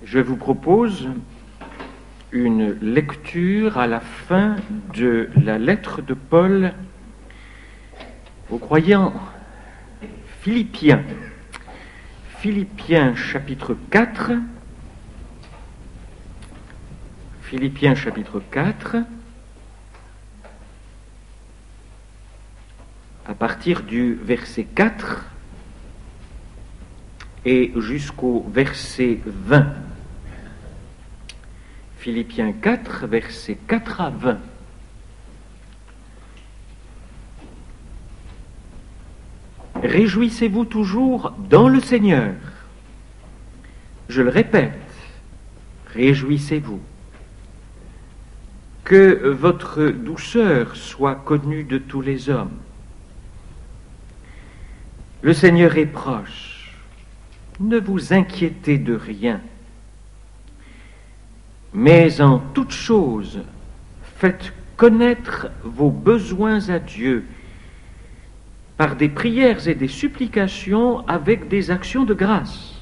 Je vous propose une lecture à la fin de la lettre de Paul aux croyants philippiens. Philippiens chapitre 4. Philippiens chapitre 4. À partir du verset 4 et jusqu'au verset 20. Philippiens 4, versets 4 à 20. Réjouissez-vous toujours dans le Seigneur. Je le répète, réjouissez-vous. Que votre douceur soit connue de tous les hommes. Le Seigneur est proche. Ne vous inquiétez de rien. Mais en toute chose, faites connaître vos besoins à Dieu par des prières et des supplications avec des actions de grâce.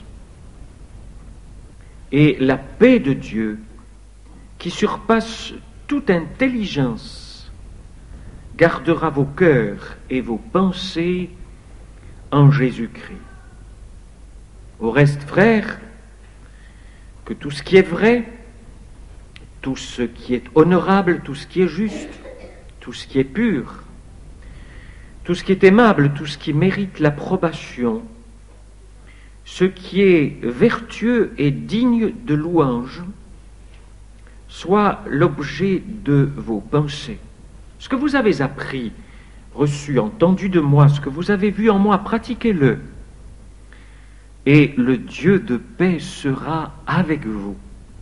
Et la paix de Dieu, qui surpasse toute intelligence, gardera vos cœurs et vos pensées en Jésus-Christ. Au reste, frères, que tout ce qui est vrai, tout ce qui est honorable, tout ce qui est juste, tout ce qui est pur, tout ce qui est aimable, tout ce qui mérite l'approbation, ce qui est vertueux et digne de louange, soit l'objet de vos pensées. Ce que vous avez appris, reçu, entendu de moi, ce que vous avez vu en moi, pratiquez-le, et le Dieu de paix sera avec vous.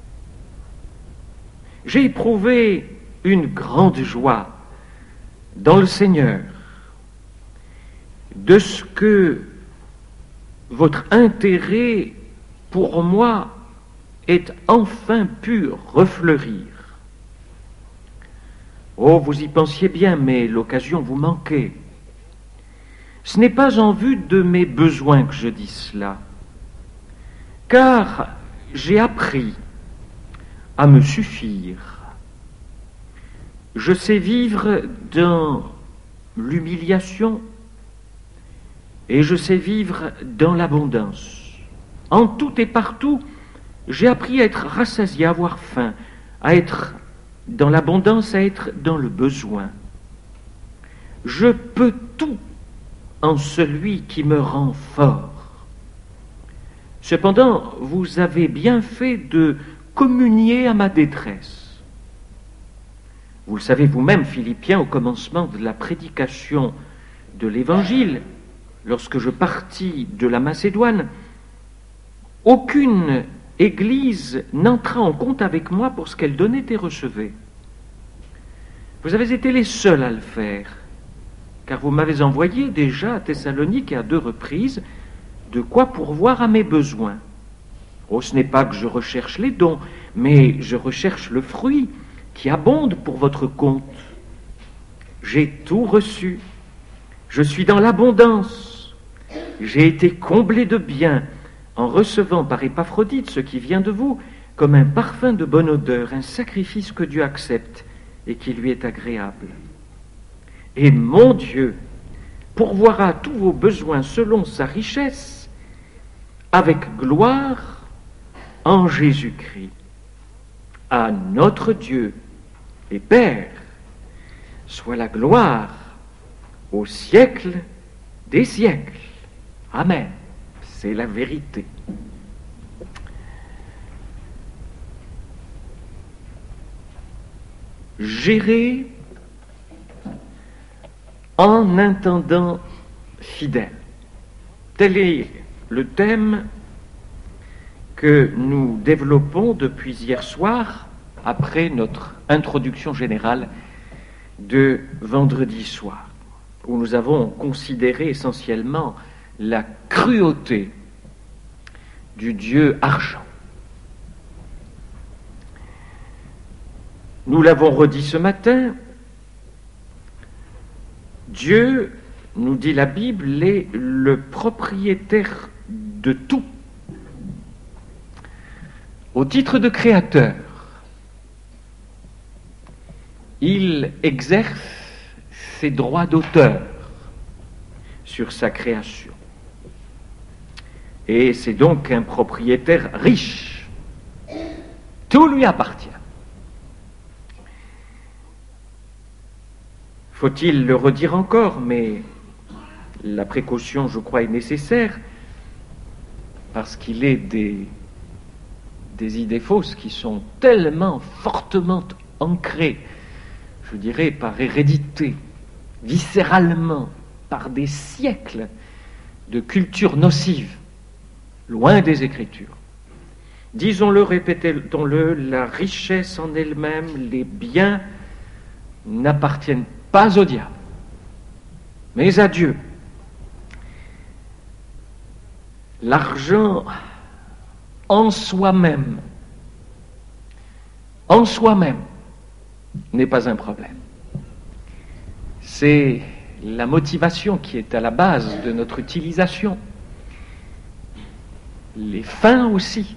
J'ai éprouvé une grande joie dans le Seigneur de ce que votre intérêt pour moi ait enfin pu refleurir. Oh, vous y pensiez bien, mais l'occasion vous manquait. Ce n'est pas en vue de mes besoins que je dis cela, car j'ai appris à me suffire. Je sais vivre dans l'humiliation et je sais vivre dans l'abondance. En tout et partout, j'ai appris à être rassasié, à avoir faim, à être dans l'abondance, à être dans le besoin. Je peux tout en celui qui me rend fort. Cependant, vous avez bien fait de communier à ma détresse. Vous le savez vous-même, Philippiens, au commencement de la prédication de l'Évangile, lorsque je partis de la Macédoine, aucune église n'entra en compte avec moi pour ce qu'elle donnait et recevait. Vous avez été les seuls à le faire, car vous m'avez envoyé déjà à Thessalonique et à 2 reprises de quoi pourvoir à mes besoins. Oh, ce n'est pas que je recherche les dons, mais je recherche le fruit qui abonde pour votre compte. J'ai tout reçu. Je suis dans l'abondance. J'ai été comblé de biens en recevant par Épaphrodite ce qui vient de vous comme un parfum de bonne odeur, un sacrifice que Dieu accepte et qui lui est agréable. Et mon Dieu pourvoira tous vos besoins selon sa richesse avec gloire en Jésus-Christ. À notre Dieu et Père soit la gloire au siècle des siècles. Amen. C'est la vérité. Gérer en intendant fidèle. Tel est le thème que nous développons depuis hier soir, après notre introduction générale de vendredi soir, où nous avons considéré essentiellement la cruauté du Dieu argent. Nous l'avons redit ce matin, Dieu, nous dit la Bible, est le propriétaire de tout. Au titre de créateur, il exerce ses droits d'auteur sur sa création. Et c'est donc un propriétaire riche. Tout lui appartient. Faut-il le redire encore, mais la précaution, je crois, est nécessaire, parce qu'il est des idées fausses qui sont tellement fortement ancrées, je dirais, par hérédité, viscéralement, par des siècles de culture nocive, loin des Écritures. Disons-le, répétons-le, la richesse en elle-même, les biens n'appartiennent pas au diable, mais à Dieu. L'argent en soi-même n'est pas un problème. C'est la motivation qui est à la base de notre utilisation. Les fins aussi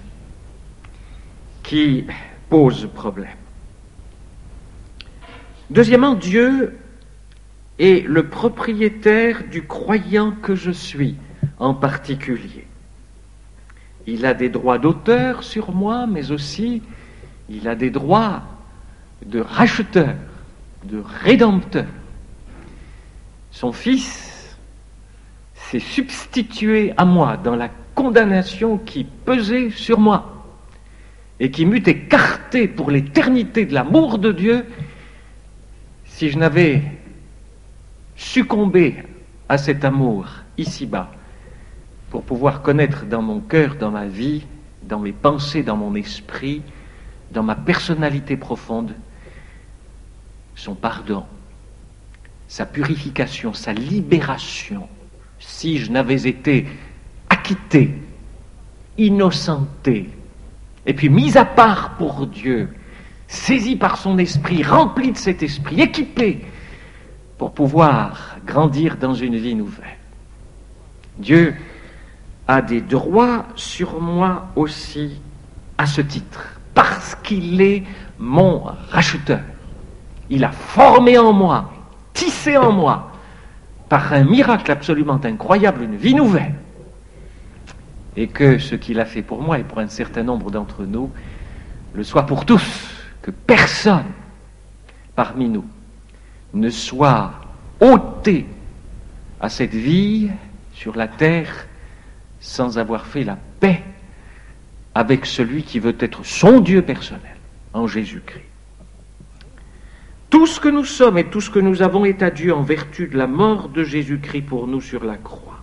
qui posent problème. Deuxièmement, Dieu est le propriétaire du croyant que je suis en particulier. Il a des droits d'auteur sur moi, mais aussi il a des droits de racheteur, de rédempteur. Son Fils s'est substitué à moi dans la condamnation qui pesait sur moi et qui m'eût écarté pour l'éternité de l'amour de Dieu si je n'avais succombé à cet amour ici-bas pour pouvoir connaître dans mon cœur, dans ma vie, dans mes pensées, dans mon esprit, dans ma personnalité profonde, son pardon, sa purification, sa libération, si je n'avais été acquitté, innocenté, et puis mis à part pour Dieu, saisi par son esprit, rempli de cet esprit, équipé pour pouvoir grandir dans une vie nouvelle. Dieu a des droits sur moi aussi à ce titre, parce qu'il est mon racheteur. Il a formé en moi, tissé en moi, par un miracle absolument incroyable, une vie nouvelle. Et que ce qu'il a fait pour moi et pour un certain nombre d'entre nous le soit pour tous, que personne parmi nous ne soit ôté à cette vie sur la terre sans avoir fait la paix avec celui qui veut être son Dieu personnel, en Jésus-Christ. Tout ce que nous sommes et tout ce que nous avons est à Dieu en vertu de la mort de Jésus-Christ pour nous sur la croix.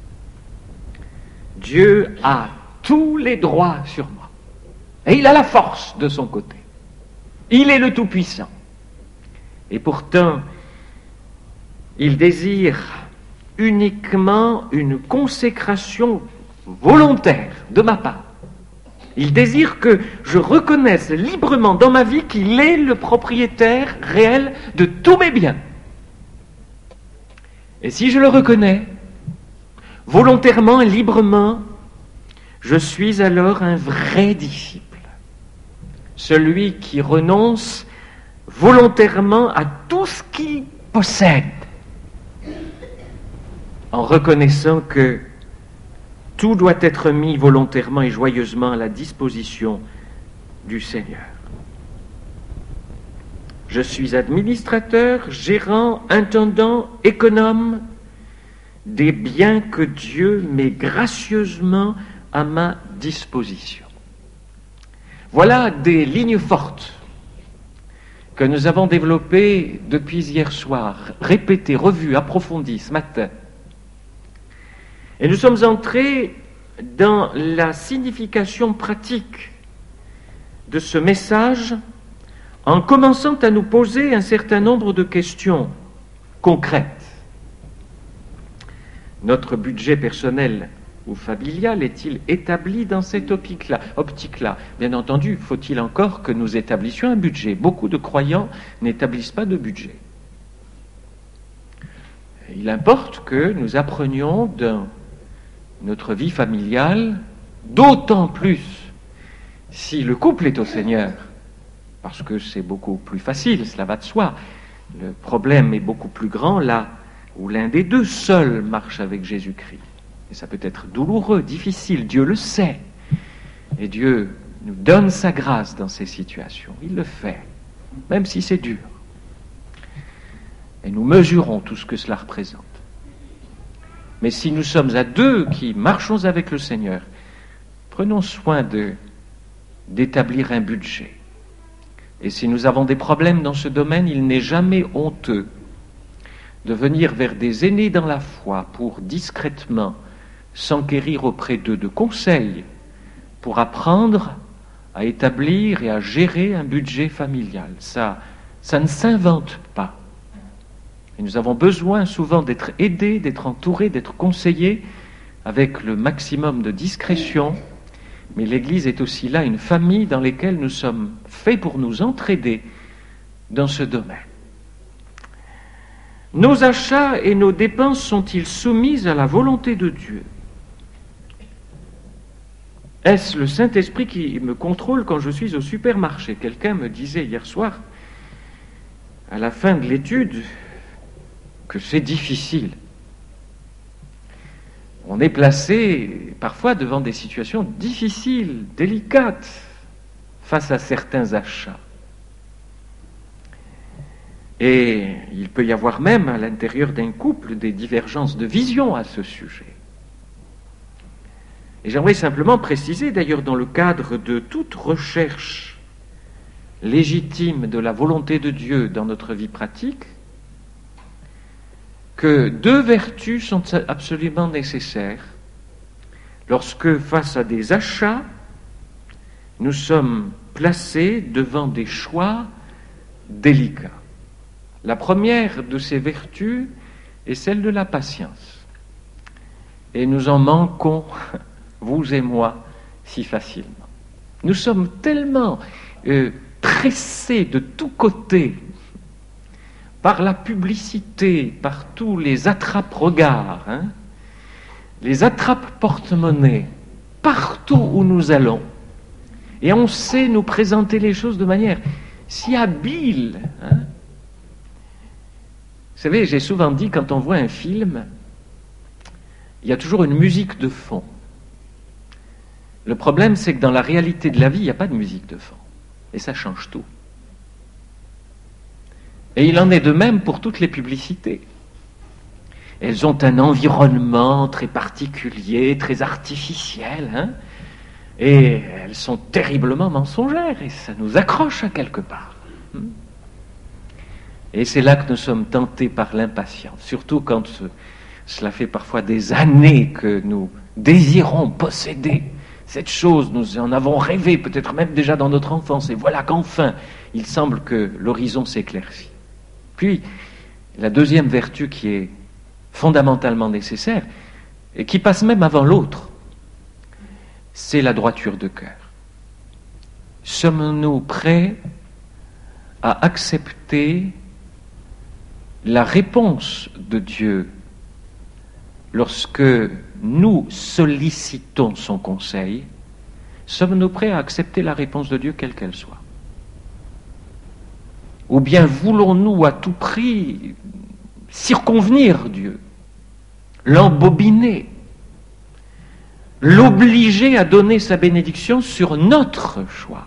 Dieu a tous les droits sur moi. Et il a la force de son côté. Il est le Tout-Puissant. Et pourtant, il désire uniquement une consécration volontaire de ma part. Il désire que je reconnaisse librement dans ma vie qu'il est le propriétaire réel de tous mes biens. Et si je le reconnais, volontairement et librement, je suis alors un vrai disciple. Celui qui renonce volontairement à tout ce qu'il possède, en reconnaissant que tout doit être mis volontairement et joyeusement à la disposition du Seigneur. Je suis administrateur, gérant, intendant, économe des biens que Dieu met gracieusement à ma disposition. Voilà des lignes fortes que nous avons développées depuis hier soir, répétées, revues, approfondies ce matin. Et nous sommes entrés dans la signification pratique de ce message en commençant à nous poser un certain nombre de questions concrètes. Notre budget personnel ou familial est-il établi dans cette optique-là? Bien entendu, faut-il encore que nous établissions un budget. Beaucoup de croyants n'établissent pas de budget. Il importe que nous apprenions dans notre vie familiale, d'autant plus Si le couple est au Seigneur, parce que c'est beaucoup plus facile, cela va de soi, le problème est beaucoup plus grand là où l'un des deux seul marche avec Jésus-Christ. Et ça peut être douloureux, difficile, Dieu le sait. Et Dieu nous donne sa grâce dans ces situations. Il le fait, même si c'est dur. Et nous mesurons tout ce que cela représente. Mais si nous sommes à deux qui marchons avec le Seigneur, prenons soin d'établir un budget. Et si nous avons des problèmes dans ce domaine, il n'est jamais honteux de venir vers des aînés dans la foi pour discrètement s'enquérir auprès d'eux de conseils pour apprendre à établir et à gérer un budget familial. Ça ne s'invente pas. Et nous avons besoin souvent d'être aidés, d'être entourés, d'être conseillés avec le maximum de discrétion. Mais l'Église est aussi là une famille dans laquelle nous sommes faits pour nous entraider dans ce domaine. Nos achats et nos dépenses sont-ils soumis à la volonté de Dieu ? Est-ce le Saint-Esprit qui me contrôle quand je suis au supermarché ? Quelqu'un me disait hier soir, à la fin de l'étude, que c'est difficile. On est placé parfois devant des situations difficiles, délicates, face à certains achats. Et il peut y avoir même à l'intérieur d'un couple des divergences de vision à ce sujet. Et j'aimerais simplement préciser, d'ailleurs dans le cadre de toute recherche légitime de la volonté de Dieu dans notre vie pratique, que deux vertus sont absolument nécessaires lorsque, face à des achats, nous sommes placés devant des choix délicats. La première de ces vertus est celle de la patience. Et nous en manquons, vous et moi, si facilement. Nous sommes tellement pressés de tous côtés par la publicité, par tous les attrape-regards, les attrape-porte-monnaie, partout où nous allons. Et on sait nous présenter les choses de manière si habile. Vous savez, j'ai souvent dit, quand on voit un film, il y a toujours une musique de fond. Le problème, c'est que dans la réalité de la vie, il n'y a pas de musique de fond. Et ça change tout. Et il en est de même pour toutes les publicités. Elles ont un environnement très particulier, très artificiel, et elles sont terriblement mensongères, et ça nous accroche à quelque part. Et c'est là que nous sommes tentés par l'impatience, surtout quand cela fait parfois des années que nous désirons posséder cette chose, nous en avons rêvé, peut-être même déjà dans notre enfance, et voilà qu'enfin, il semble que l'horizon s'éclaircit. Puis, la deuxième vertu qui est fondamentalement nécessaire, et qui passe même avant l'autre, c'est la droiture de cœur. Sommes-nous prêts à accepter la réponse de Dieu lorsque nous sollicitons son conseil? Sommes-nous prêts à accepter la réponse de Dieu quelle qu'elle soit? Ou bien voulons-nous à tout prix circonvenir Dieu, l'embobiner, l'obliger à donner sa bénédiction sur notre choix?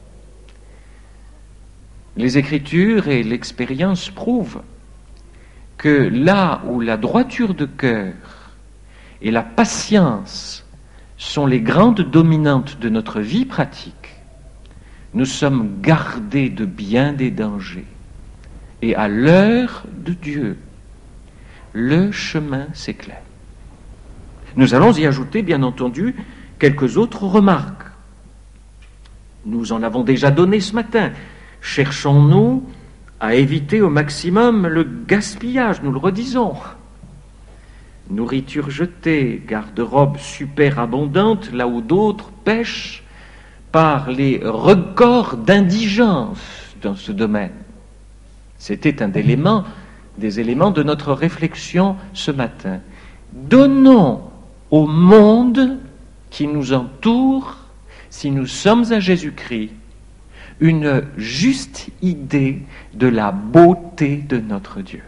Les Écritures et l'expérience prouvent que là où la droiture de cœur et la patience sont les grandes dominantes de notre vie pratique, nous sommes gardés de bien des dangers. Et à l'heure de Dieu, le chemin s'éclaire. Nous allons y ajouter, bien entendu, quelques autres remarques. Nous en avons déjà donné ce matin. Cherchons-nous à éviter au maximum le gaspillage, nous le redisons. Nourriture jetée, garde-robe super abondante, là où d'autres pêchent par les records d'indigence dans ce domaine. C'était un des éléments de notre réflexion ce matin. Donnons au monde qui nous entoure si nous sommes à Jésus-Christ, une juste idée de la beauté de notre Dieu.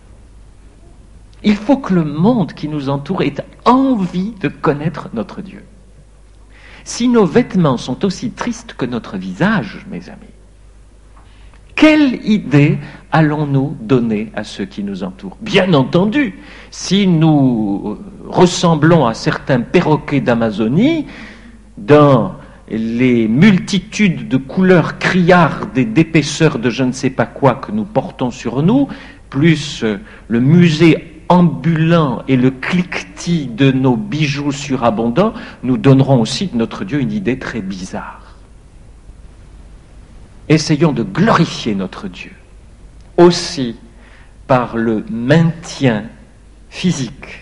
Il faut que le monde qui nous entoure ait envie de connaître notre Dieu. Si nos vêtements sont aussi tristes que notre visage, mes amis, quelle idée allons-nous donner à ceux qui nous entourent? Bien entendu, si nous ressemblons à certains perroquets d'Amazonie, dans les multitudes de couleurs criardes et d'épaisseurs de je ne sais pas quoi que nous portons sur nous, plus le musée ambulant et le cliquetis de nos bijoux surabondants, nous donnerons aussi de notre Dieu une idée très bizarre. Essayons de glorifier notre Dieu, aussi par le maintien physique,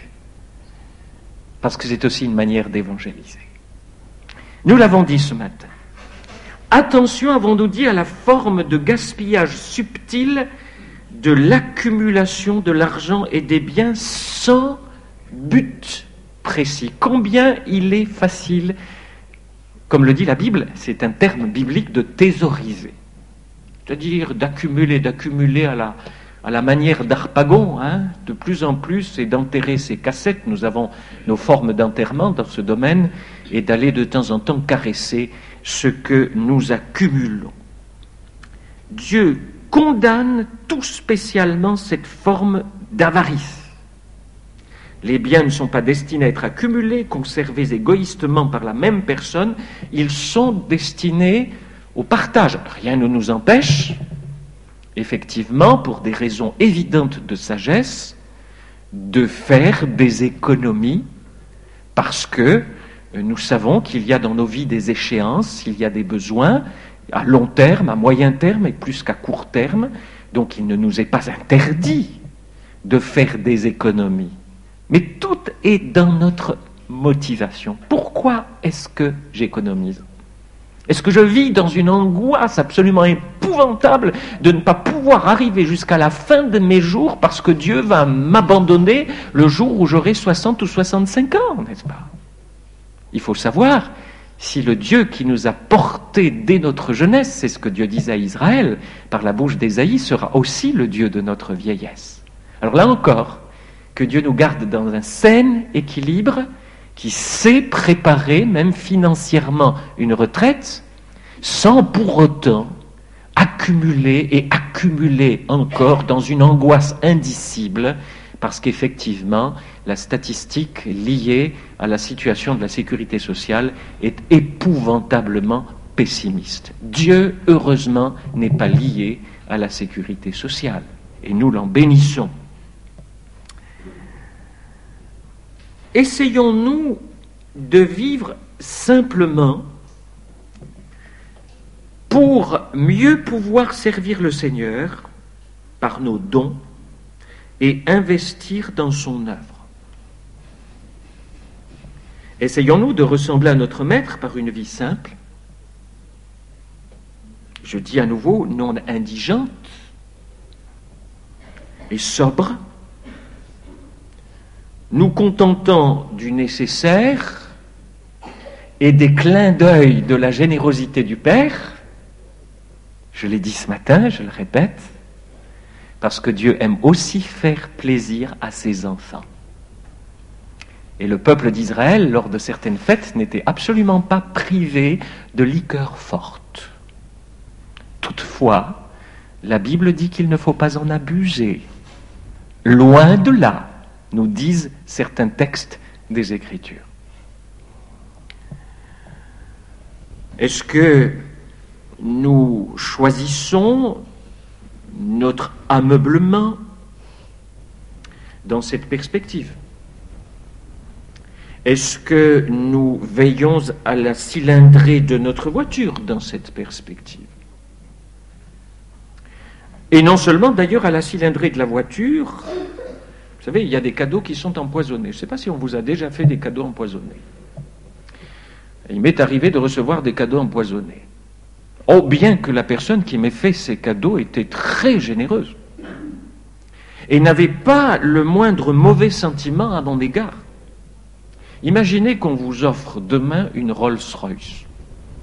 parce que c'est aussi une manière d'évangéliser. Nous l'avons dit ce matin. Attention, avons-nous dit, à la forme de gaspillage subtil de l'accumulation de l'argent et des biens sans but précis. Combien il est facile, comme le dit la Bible, c'est un terme biblique, de thésauriser. C'est-à-dire d'accumuler à la manière d'Harpagon, de plus en plus, et d'enterrer ses cassettes. Nous avons nos formes d'enterrement dans ce domaine, et d'aller de temps en temps caresser ce que nous accumulons. Dieu condamne tout spécialement cette forme d'avarice. Les biens ne sont pas destinés à être accumulés, conservés égoïstement par la même personne, ils sont destinés au partage. Rien ne nous empêche, effectivement, pour des raisons évidentes de sagesse, de faire des économies, parce que nous savons qu'il y a dans nos vies des échéances, il y a des besoins, à long terme, à moyen terme et plus qu'à court terme, donc il ne nous est pas interdit de faire des économies. Mais tout est dans notre motivation. Pourquoi est-ce que j'économise? Est-ce que je vis dans une angoisse absolument épouvantable de ne pas pouvoir arriver jusqu'à la fin de mes jours parce que Dieu va m'abandonner le jour où j'aurai 60 ou 65 ans, n'est-ce pas? Il faut savoir, si le Dieu qui nous a portés dès notre jeunesse, c'est ce que Dieu disait à Israël, par la bouche d'Ésaïe, sera aussi le Dieu de notre vieillesse. Alors là encore, que Dieu nous garde dans un sain équilibre, qui sait préparer, même financièrement, une retraite, sans pour autant accumuler et accumuler encore dans une angoisse indicible, parce qu'effectivement, la statistique liée à la situation de la sécurité sociale est épouvantablement pessimiste. Dieu, heureusement, n'est pas lié à la sécurité sociale, et nous l'en bénissons. Essayons-nous de vivre simplement pour mieux pouvoir servir le Seigneur par nos dons et investir dans son œuvre. Essayons-nous de ressembler à notre Maître par une vie simple, je dis à nouveau, non indigente et sobre, nous contentant du nécessaire et des clins d'œil de la générosité du Père. Je l'ai dit ce matin, je le répète, parce que Dieu aime aussi faire plaisir à ses enfants. Et le peuple d'Israël, lors de certaines fêtes, n'était absolument pas privé de liqueurs fortes. Toutefois, la Bible dit qu'il ne faut pas en abuser. Loin de là, nous disent certains textes des Écritures. Est-ce que nous choisissons notre ameublement dans cette perspective? Est-ce que nous veillons à la cylindrée de notre voiture dans cette perspective? Et non seulement d'ailleurs à la cylindrée de la voiture. Vous savez, il y a des cadeaux qui sont empoisonnés. Je ne sais pas si on vous a déjà fait des cadeaux empoisonnés. Il m'est arrivé de recevoir des cadeaux empoisonnés. Oh, bien que la personne qui m'a fait ces cadeaux était très généreuse et n'avait pas le moindre mauvais sentiment à mon égard. Imaginez qu'on vous offre demain une Rolls-Royce.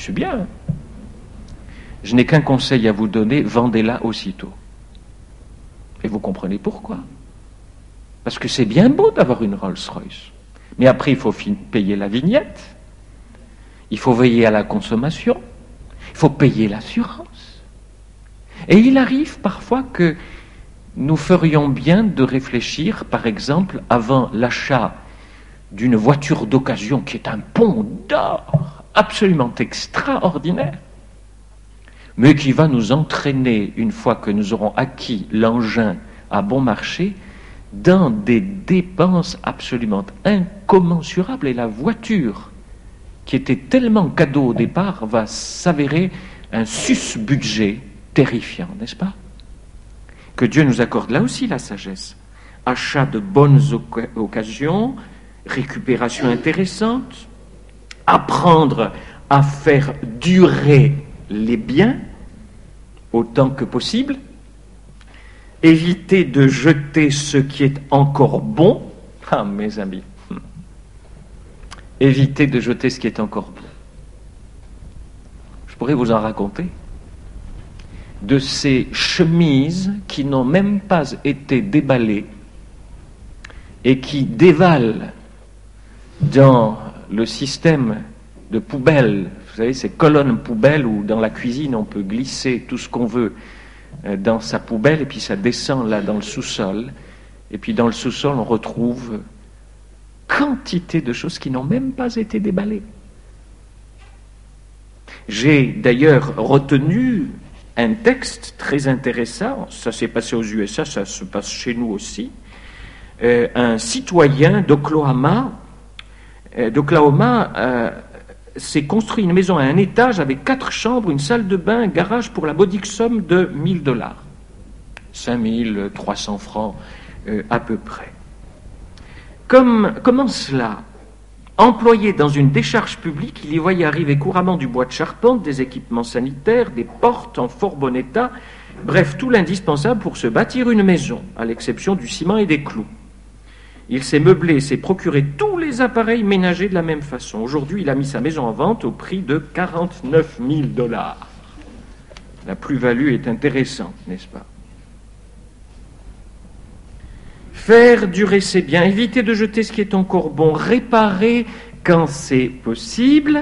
C'est bien. Je n'ai qu'un conseil à vous donner, vendez-la aussitôt. Et vous comprenez pourquoi. Parce que c'est bien beau d'avoir une Rolls-Royce. Mais après, il faut payer la vignette. Il faut veiller à la consommation. Il faut payer l'assurance. Et il arrive parfois que nous ferions bien de réfléchir, par exemple, avant l'achat d'une voiture d'occasion qui est un pont d'or absolument extraordinaire, mais qui va nous entraîner, une fois que nous aurons acquis l'engin à bon marché, dans des dépenses absolument incommensurables. Et la voiture, qui était tellement cadeau au départ, va s'avérer un sus-budget terrifiant, n'est-ce pas? Que Dieu nous accorde là aussi la sagesse. Achat de bonnes occasions, récupération intéressante, apprendre à faire durer les biens autant que possible, éviter de jeter ce qui est encore bon. Ah, mes amis, éviter de jeter ce qui est encore bon. Je pourrais vous en raconter de ces chemises qui n'ont même pas été déballées et qui dévalent dans le système de poubelle, vous savez, ces colonnes poubelles où dans la cuisine on peut glisser tout ce qu'on veut dans sa poubelle et puis ça descend là dans le sous-sol, et puis dans le sous-sol on retrouve quantité de choses qui n'ont même pas été déballées. J'ai d'ailleurs retenu un texte très intéressant, ça s'est passé aux USA, ça se passe chez nous aussi. Un citoyen d'Oklahoma s'est construit une maison à un étage avec 4 chambres, une salle de bain, un garage pour la modique somme de $1,000. 5300 francs à peu près. Comment cela? Employé dans une décharge publique, il y voyait arriver couramment du bois de charpente, des équipements sanitaires, des portes en fort bon état, bref, tout l'indispensable pour se bâtir une maison, à l'exception du ciment et des clous. Il s'est meublé, s'est procuré tous les appareils ménagers de la même façon. Aujourd'hui, il a mis sa maison en vente au prix de $49,000. La plus-value est intéressante, n'est-ce pas? Faire durer ses biens, éviter de jeter ce qui est encore bon, réparer quand c'est possible,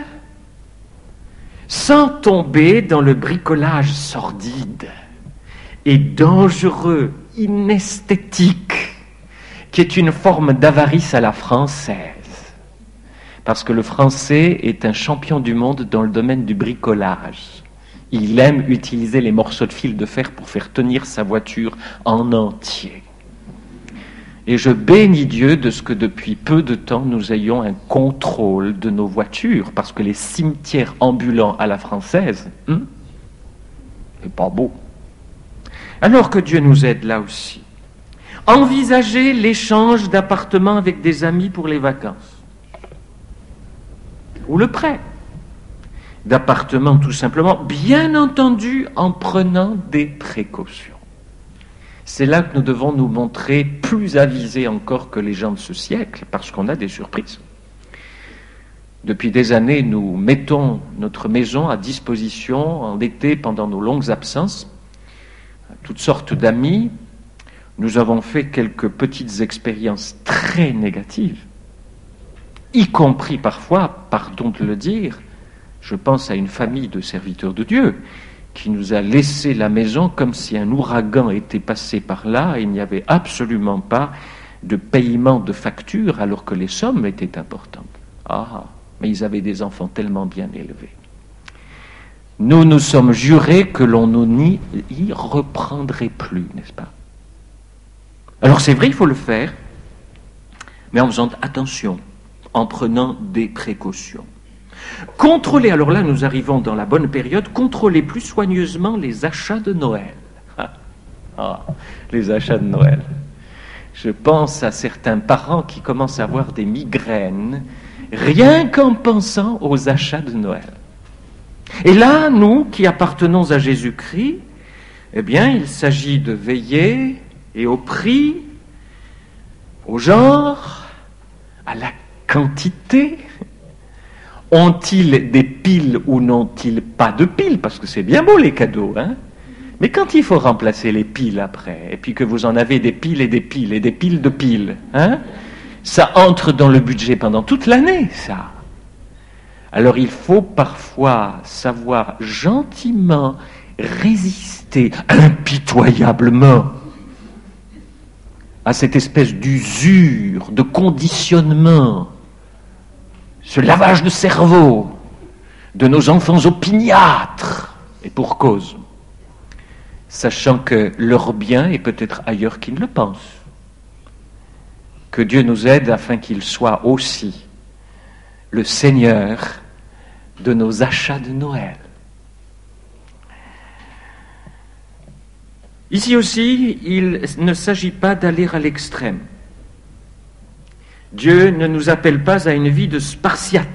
sans tomber dans le bricolage sordide et dangereux, inesthétique, qui est une forme d'avarice à la française. Parce que le Français est un champion du monde dans le domaine du bricolage. Il aime utiliser les morceaux de fil de fer pour faire tenir sa voiture en entier. Et je bénis Dieu de ce que depuis peu de temps nous ayons un contrôle de nos voitures, parce que les cimetières ambulants à la française, c'est pas beau. Alors que Dieu nous aide là aussi. Envisager l'échange d'appartements avec des amis pour les vacances. Ou le prêt d'appartements tout simplement, bien entendu en prenant des précautions. C'est là que nous devons nous montrer plus avisés encore que les gens de ce siècle, parce qu'on a des surprises. Depuis des années, nous mettons notre maison à disposition en été pendant nos longues absences, à toutes sortes d'amis. Nous avons fait quelques petites expériences très négatives, y compris parfois, pardon de le dire, je pense à une famille de serviteurs de Dieu qui nous a laissé la maison comme si un ouragan était passé par là et il n'y avait absolument pas de paiement de facture alors que les sommes étaient importantes. Ah, mais ils avaient des enfants tellement bien élevés. Nous nous sommes jurés que l'on n'y reprendrait plus, n'est-ce pas? Alors c'est vrai, il faut le faire, mais en faisant attention, en prenant des précautions. Contrôler, alors là nous arrivons dans la bonne période, contrôler plus soigneusement les achats de Noël. Les achats de Noël. Je pense à certains parents qui commencent à avoir des migraines rien qu'en pensant aux achats de Noël. Et là, nous qui appartenons à Jésus-Christ, eh bien, il s'agit de veiller et au prix, au genre, à la quantité, ont-ils des piles ou n'ont-ils pas de piles? Parce que c'est bien beau les cadeaux, hein? Mais quand il faut remplacer les piles après, et puis que vous en avez des piles et des piles et des piles de piles, hein? Ça entre dans le budget pendant toute l'année, ça. Alors il faut parfois savoir gentiment résister impitoyablement à cette espèce d'usure, de conditionnement, ce lavage de cerveau de nos enfants opiniâtres, et pour cause, sachant que leur bien est peut-être ailleurs qu'ils ne le pensent. Que Dieu nous aide afin qu'il soit aussi le Seigneur de nos achats de Noël. Ici aussi, il ne s'agit pas d'aller à l'extrême. Dieu ne nous appelle pas à une vie de spartiate,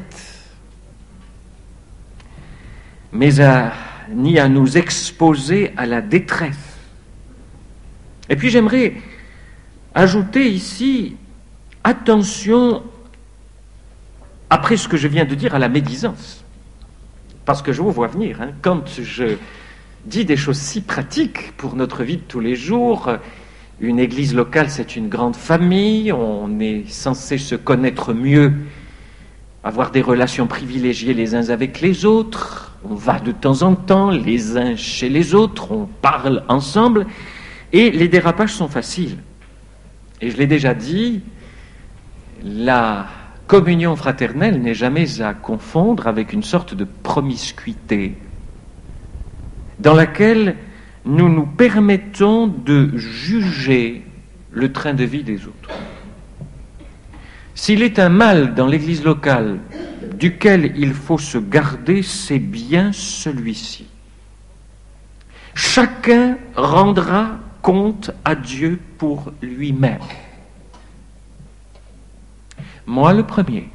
mais ni à nous exposer à la détresse. Et puis j'aimerais ajouter ici, attention, après ce que je viens de dire, à la médisance. Parce que je vous vois venir, hein, quand je dis des choses si pratiques pour notre vie de tous les jours. Une église locale, c'est une grande famille, on est censé se connaître mieux, avoir des relations privilégiées les uns avec les autres, on va de temps en temps les uns chez les autres, on parle ensemble, et les dérapages sont faciles. Et je l'ai déjà dit, la communion fraternelle n'est jamais à confondre avec une sorte de promiscuité dans laquelle nous nous permettons de juger le train de vie des autres. S'il est un mal dans l'église locale duquel il faut se garder, c'est bien celui-ci. Chacun rendra compte à Dieu pour lui-même. Moi le premier.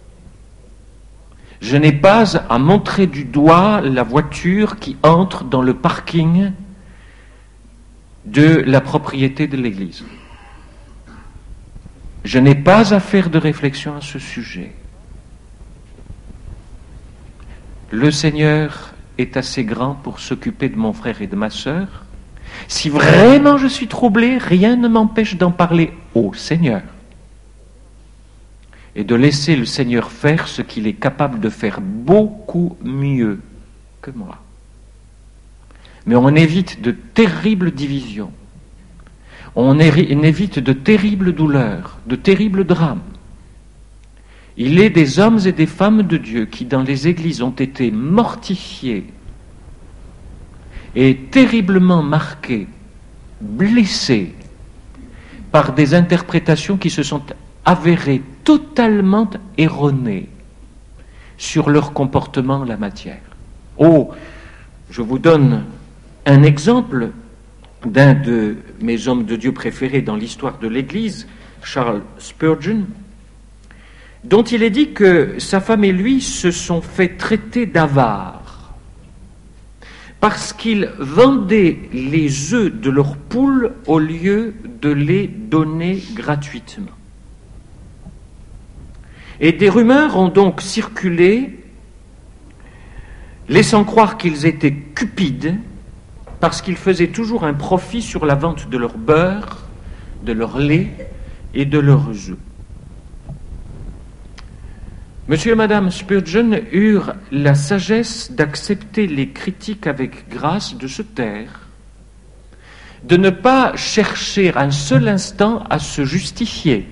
Je n'ai pas à montrer du doigt la voiture qui entre dans le parking de la propriété de l'Église. Je n'ai pas à faire de réflexion à ce sujet. Le Seigneur est assez grand pour s'occuper de mon frère et de ma sœur. Si vraiment je suis troublé, rien ne m'empêche d'en parler au Seigneur et de laisser le Seigneur faire ce qu'il est capable de faire beaucoup mieux que moi. Mais on évite de terribles divisions, on évite de terribles douleurs, de terribles drames. Il est des hommes et des femmes de Dieu qui, dans les églises, ont été mortifiés et terriblement marqués, blessés par des interprétations qui se sont avérées totalement erronées sur leur comportement en la matière. Oh, je vous donne un exemple d'un de mes hommes de Dieu préférés dans l'histoire de l'Église, Charles Spurgeon, dont il est dit que sa femme et lui se sont fait traiter d'avares parce qu'ils vendaient les œufs de leurs poules au lieu de les donner gratuitement. Et des rumeurs ont donc circulé, laissant croire qu'ils étaient cupides, parce qu'ils faisaient toujours un profit sur la vente de leur beurre, de leur lait et de leurs œufs. Monsieur et Madame Spurgeon eurent la sagesse d'accepter les critiques avec grâce, de se taire, de ne pas chercher un seul instant à se justifier.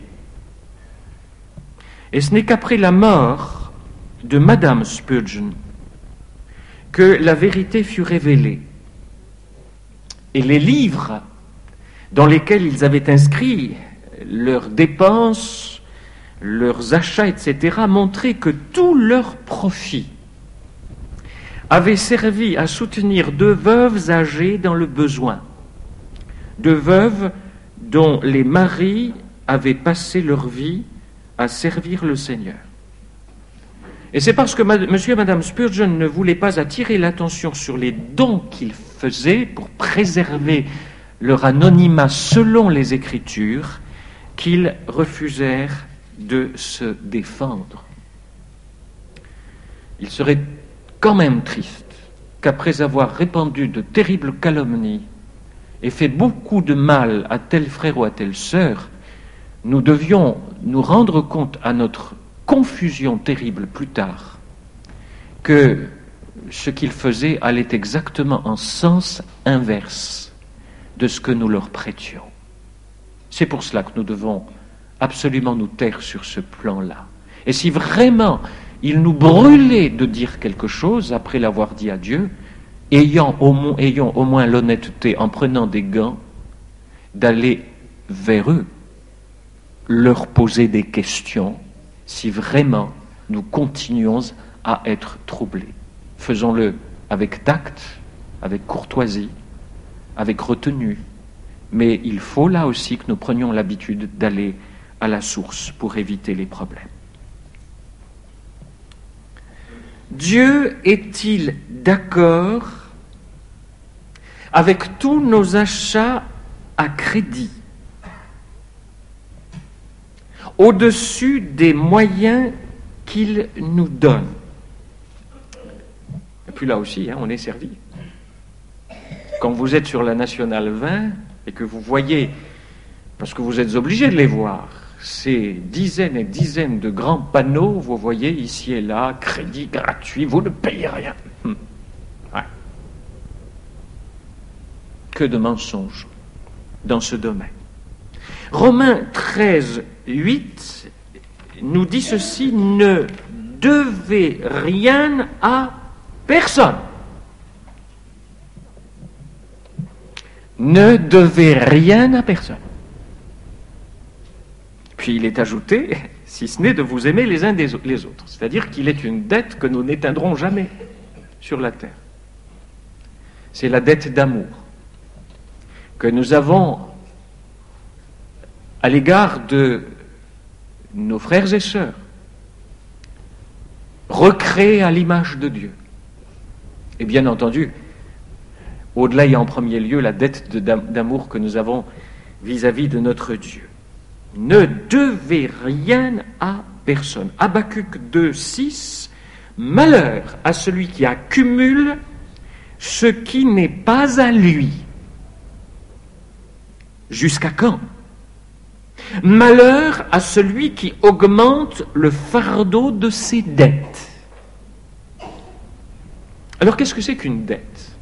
Et ce n'est qu'après la mort de Madame Spurgeon que la vérité fut révélée. Et les livres dans lesquels ils avaient inscrit leurs dépenses, leurs achats, etc., montraient que tout leur profit avait servi à soutenir deux veuves âgées dans le besoin, deux veuves dont les maris avaient passé leur vie à servir le Seigneur. Et c'est parce que monsieur et madame Spurgeon ne voulaient pas attirer l'attention sur les dons qu'ils faisaient pour préserver leur anonymat selon les Écritures qu'ils refusèrent de se défendre. il serait quand même triste qu'après avoir répandu de terribles calomnies et fait beaucoup de mal à tel frère ou à telle sœur, nous devions nous rendre compte à notre confusion terrible plus tard que ce qu'ils faisaient allait exactement en sens inverse de ce que nous leur prêtions. C'est pour cela que nous devons absolument nous taire sur ce plan-là. Et si vraiment il nous brûlait de dire quelque chose après l'avoir dit à Dieu, ayons au moins l'honnêteté, en prenant des gants, d'aller vers eux, leur poser des questions, si vraiment nous continuons à être troublés. Faisons-le avec tact, avec courtoisie, avec retenue, mais il faut là aussi que nous prenions l'habitude d'aller à la source pour éviter les problèmes. Dieu est-il d'accord avec tous nos achats à crédit, au-dessus des moyens qu'il nous donne? Et puis là aussi, on est servi. Quand vous êtes sur la Nationale 20 et que vous voyez, parce que vous êtes obligés de les voir, ces dizaines et dizaines de grands panneaux, vous voyez ici et là, crédit gratuit, vous ne payez rien. Ouais. Que de mensonges dans ce domaine. Romains 13, 8 nous dit ceci: ne devez rien à personne. Ne devez rien à personne. Puis il est ajouté, si ce n'est de vous aimer les uns les autres. C'est-à-dire qu'il est une dette que nous n'éteindrons jamais sur la terre. C'est la dette d'amour que nous avons à l'égard de nos frères et sœurs, recréés à l'image de Dieu. Et bien entendu, au-delà, il y a en premier lieu la dette d'amour que nous avons vis-à-vis de notre Dieu. Ne devez rien à personne. Habacuc 2, 6, malheur à celui qui accumule ce qui n'est pas à lui. Jusqu'à quand? Malheur à celui qui augmente le fardeau de ses dettes. Alors qu'est-ce que c'est qu'une dette?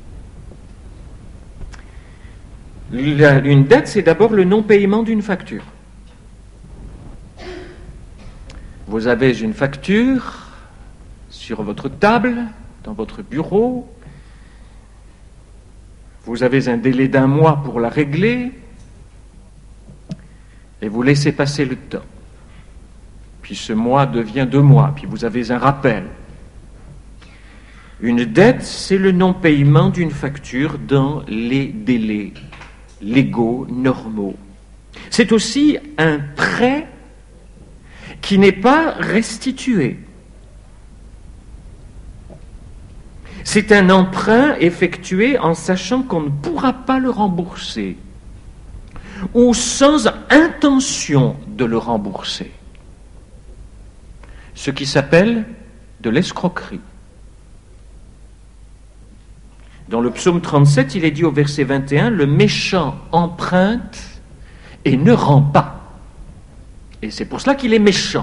Une dette, c'est d'abord le non-paiement d'une facture. Vous avez une facture sur votre table, dans votre bureau. Vous avez un délai d'1 mois pour la régler. Et vous laissez passer le temps. Puis ce mois devient 2 mois. Puis vous avez un rappel. Une dette, c'est le non-paiement d'une facture dans les délais légaux, normaux. C'est aussi un prêt qui n'est pas restitué. C'est un emprunt effectué en sachant qu'on ne pourra pas le rembourser, ou sans intention de le rembourser. Ce qui s'appelle de l'escroquerie. Dans le psaume 37, il est dit au verset 21, « Le méchant emprunte et ne rend pas. » Et c'est pour cela qu'il est méchant.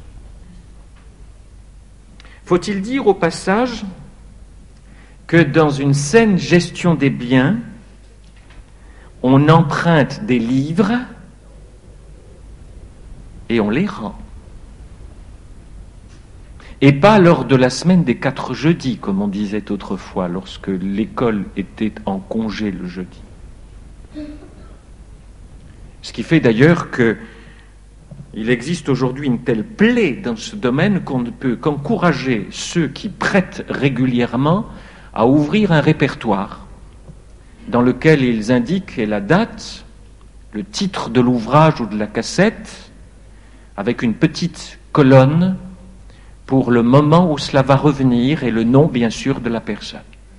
Faut-il dire au passage que dans une saine gestion des biens, on emprunte des livres et on les rend. Et pas lors de la semaine des 4 jeudis, comme on disait autrefois, lorsque l'école était en congé le jeudi. Ce qui fait d'ailleurs qu'il existe aujourd'hui une telle plaie dans ce domaine qu'on ne peut qu'encourager ceux qui prêtent régulièrement à ouvrir un répertoire dans lequel ils indiquent la date, le titre de l'ouvrage ou de la cassette, avec une petite colonne pour le moment où cela va revenir et le nom, bien sûr, de la personne.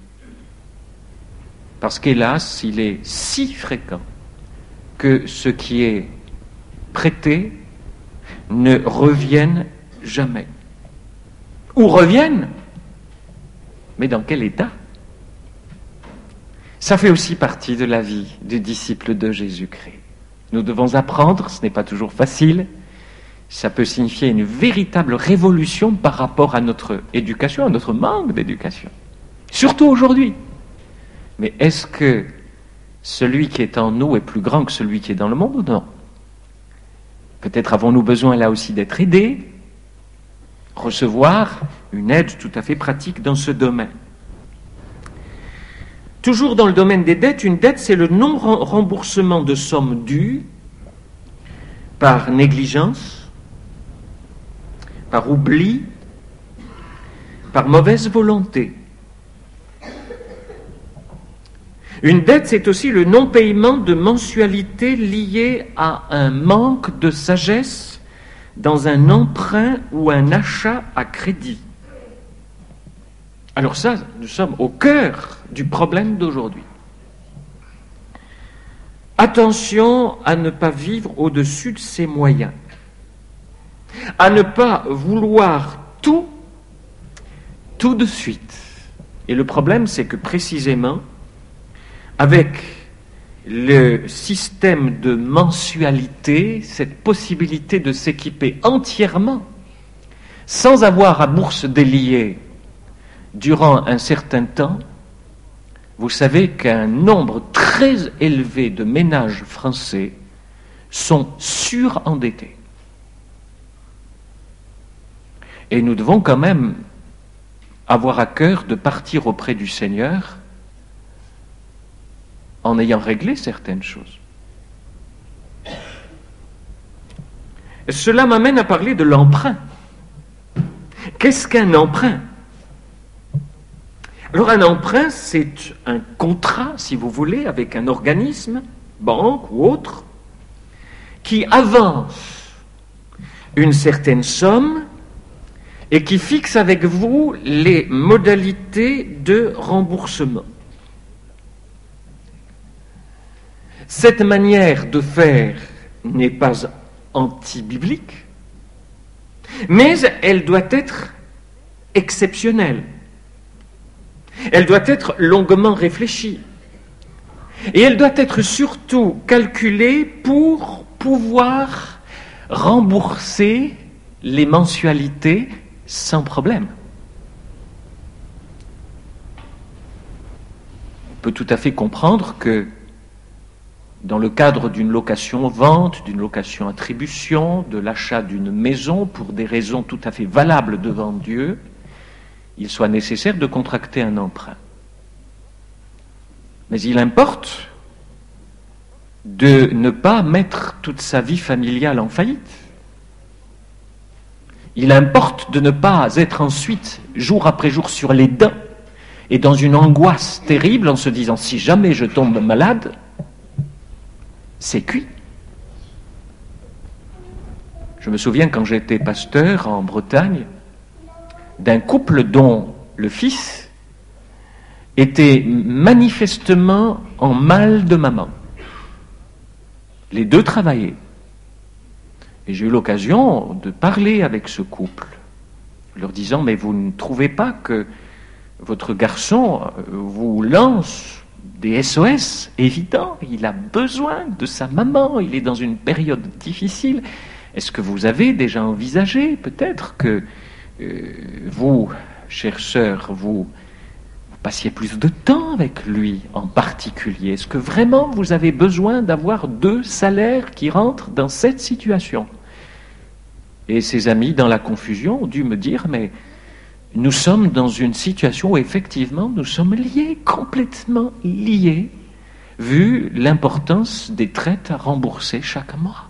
Parce qu'hélas, il est si fréquent que ce qui est prêté ne revienne jamais. ou reviennent. Mais dans quel état? Ça fait aussi partie de la vie du disciple de Jésus-Christ. Nous devons apprendre, ce n'est pas toujours facile, ça peut signifier une véritable révolution par rapport à notre éducation, à notre manque d'éducation. Surtout aujourd'hui. Mais est-ce que celui qui est en nous est plus grand que celui qui est dans le monde ou non? Peut-être avons-nous besoin là aussi d'être aidés, recevoir une aide tout à fait pratique dans ce domaine. Toujours dans le domaine des dettes, une dette, c'est le non-remboursement de sommes dues par négligence, par oubli, par mauvaise volonté. Une dette, c'est aussi le non-paiement de mensualités liées à un manque de sagesse dans un emprunt ou un achat à crédit. Alors ça, nous sommes au cœur du problème d'aujourd'hui. Attention à ne pas vivre au-dessus de ses moyens, à ne pas vouloir tout de suite. Et le problème, c'est que précisément, avec le système de mensualité, cette possibilité de s'équiper entièrement, sans avoir à bourse délier durant un certain temps, vous savez qu'un nombre très élevé de ménages français sont surendettés. Et nous devons quand même avoir à cœur de partir auprès du Seigneur en ayant réglé certaines choses. Cela m'amène à parler de l'emprunt. Qu'est-ce qu'un emprunt? Alors un emprunt, c'est un contrat, si vous voulez, avec un organisme, banque ou autre, qui avance une certaine somme et qui fixe avec vous les modalités de remboursement. Cette manière de faire n'est pas anti-biblique, mais elle doit être exceptionnelle. Elle doit être longuement réfléchie. Et elle doit être surtout calculée pour pouvoir rembourser les mensualités sans problème. On peut tout à fait comprendre que dans le cadre d'une location-vente, d'une location-attribution, de l'achat d'une maison, pour des raisons tout à fait valables devant Dieu, il soit nécessaire de contracter un emprunt. Mais il importe de ne pas mettre toute sa vie familiale en faillite. Il importe de ne pas être ensuite, jour après jour, sur les dents et dans une angoisse terrible en se disant « si jamais je tombe malade, c'est cuit ». Je me souviens quand j'étais pasteur en Bretagne, d'un couple dont le fils était manifestement en mal de maman. Les deux travaillaient. Et j'ai eu l'occasion de parler avec ce couple, leur disant, mais vous ne trouvez pas que votre garçon vous lance des SOS évidents? Il a besoin de sa maman, il est dans une période difficile. Est-ce que vous avez déjà envisagé peut-être que vous, chère sœur, vous passiez plus de temps avec lui en particulier? Est-ce que vraiment vous avez besoin d'avoir 2 salaires qui rentrent dans cette situation? Et ses amis, dans la confusion, ont dû me dire, mais nous sommes dans une situation où effectivement nous sommes liés, complètement liés, vu l'importance des traites à rembourser chaque mois.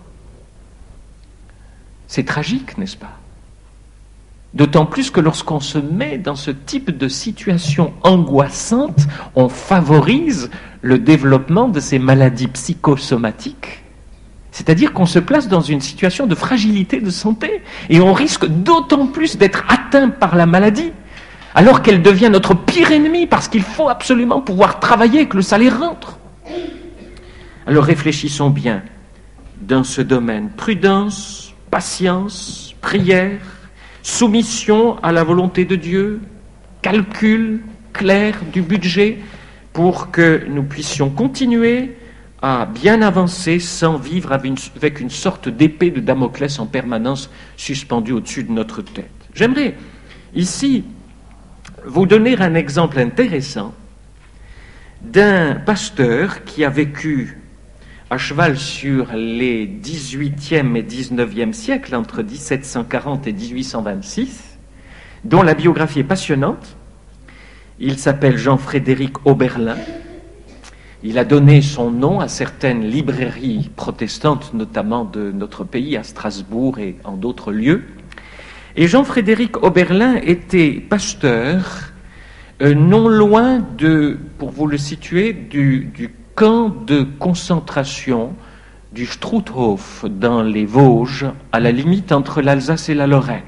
C'est tragique, n'est-ce pas? D'autant plus que lorsqu'on se met dans ce type de situation angoissante, on favorise le développement de ces maladies psychosomatiques. C'est-à-dire qu'on se place dans une situation de fragilité de santé et on risque d'autant plus d'être atteint par la maladie alors qu'elle devient notre pire ennemi parce qu'il faut absolument pouvoir travailler et que le salaire rentre. Alors réfléchissons bien dans ce domaine. Prudence, patience, prière, soumission à la volonté de Dieu, calcul clair du budget pour que nous puissions continuer à bien avancer sans vivre avec une sorte d'épée de Damoclès en permanence suspendue au-dessus de notre tête. J'aimerais ici vous donner un exemple intéressant d'un pasteur qui a vécu à cheval sur les 18e et 19e siècles, entre 1740 et 1826, dont la biographie est passionnante. Il s'appelle Jean-Frédéric Oberlin. Il a donné son nom à certaines librairies protestantes, notamment de notre pays, à Strasbourg et en d'autres lieux. Et Jean-Frédéric Oberlin était pasteur non loin de, pour vous le situer, du camp de concentration du Struthof dans les Vosges, à la limite entre l'Alsace et la Lorraine.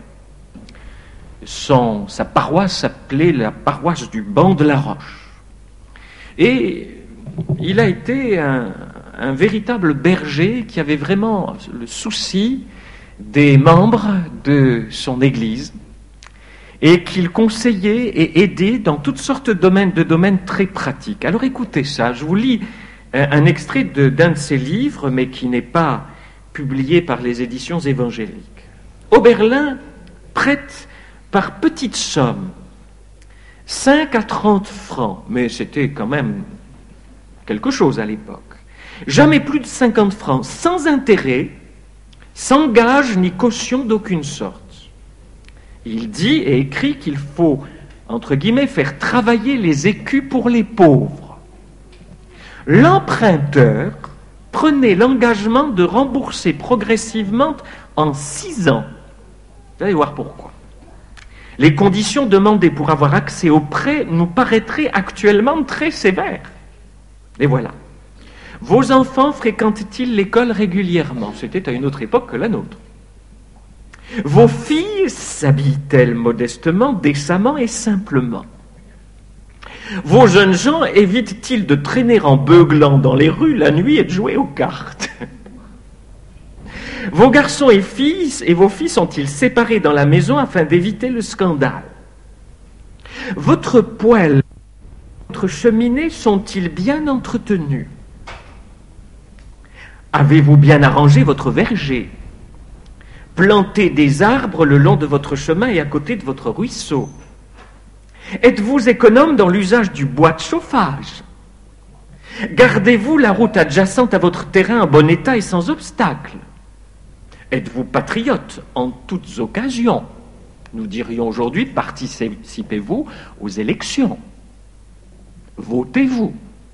Sa paroisse s'appelait la paroisse du Banc de la Roche. Et il a été un véritable berger qui avait vraiment le souci des membres de son Église et qu'il conseillait et aidait dans toutes sortes de domaines très pratiques. Alors écoutez ça, je vous lis un extrait d'un de ses livres, mais qui n'est pas publié par les éditions évangéliques. Oberlin prête par petites sommes, 5 à 30 francs, mais c'était quand même quelque chose à l'époque. Jamais plus de 50 francs, sans intérêt, sans gage ni caution d'aucune sorte. Il dit et écrit qu'il faut, entre guillemets, faire travailler les écus pour les pauvres. L'emprunteur prenait l'engagement de rembourser progressivement en 6 ans. Vous allez voir pourquoi. Les conditions demandées pour avoir accès au prêt nous paraîtraient actuellement très sévères. Et voilà. Vos enfants fréquentent-ils l'école régulièrement? C'était à une autre époque que la nôtre. Vos filles s'habillent-elles modestement, décemment et simplement? Vos jeunes gens évitent-ils de traîner en beuglant dans les rues la nuit et de jouer aux cartes? Vos garçons et vos filles sont-ils séparés dans la maison afin d'éviter le scandale? Votre poêle, votre cheminée sont-ils bien entretenus? Avez-vous bien arrangé votre verger? Plantez des arbres le long de votre chemin et à côté de votre ruisseau. Êtes-vous économe dans l'usage du bois de chauffage? Gardez-vous la route adjacente à votre terrain en bon état et sans obstacle? Êtes-vous patriote en toutes occasions? Nous dirions aujourd'hui, participez-vous aux élections? Votez-vous?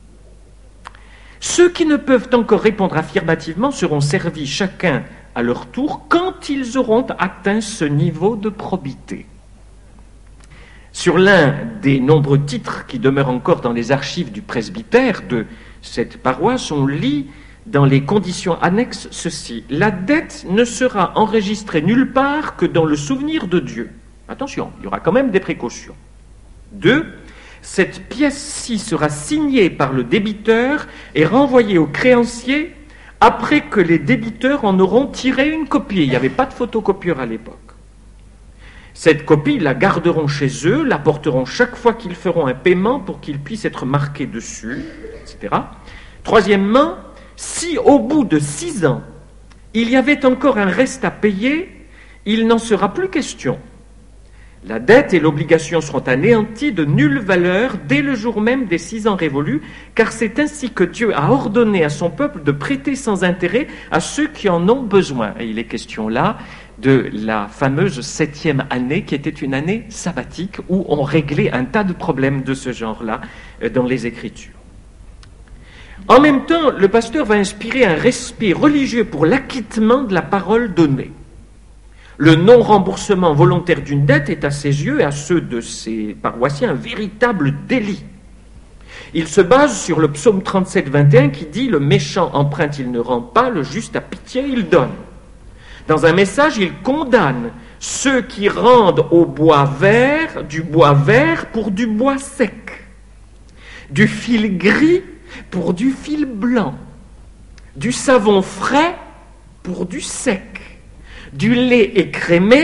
Ceux qui ne peuvent encore répondre affirmativement seront servis chacun à leur tour quand ils auront atteint ce niveau de probité. Sur l'un des nombreux titres qui demeurent encore dans les archives du presbytère de cette paroisse, on lit dans les conditions annexes ceci: la dette ne sera enregistrée nulle part que dans le souvenir de Dieu. Attention, il y aura quand même des précautions. 2. Cette pièce-ci sera signée par le débiteur et renvoyée au créancier après que les débiteurs en auront tiré une copie. Il n'y avait pas de photocopieur à l'époque. Cette copie, ils la garderont chez eux, la porteront chaque fois qu'ils feront un paiement pour qu'il puisse être marqué dessus, etc. Troisièmement, si au bout de 6 ans, il y avait encore un reste à payer, il n'en sera plus question. La dette et l'obligation seront anéanties de nulle valeur dès le jour même des 6 ans révolus, car c'est ainsi que Dieu a ordonné à son peuple de prêter sans intérêt à ceux qui en ont besoin. Et il est question là de la fameuse 7e année, qui était une année sabbatique où on réglait un tas de problèmes de ce genre-là dans les Écritures. En même temps, le pasteur va inspirer un respect religieux pour l'acquittement de la parole donnée. Le non-remboursement volontaire d'une dette est à ses yeux et à ceux de ses paroissiens un véritable délit. Il se base sur le psaume 37, 21 qui dit « Le méchant emprunte, il ne rend pas, le juste a pitié, il donne ». Dans un message, il condamne ceux qui rendent au bois vert du bois vert pour du bois sec, du fil gris pour du fil blanc, du savon frais pour du sec, du lait écrémé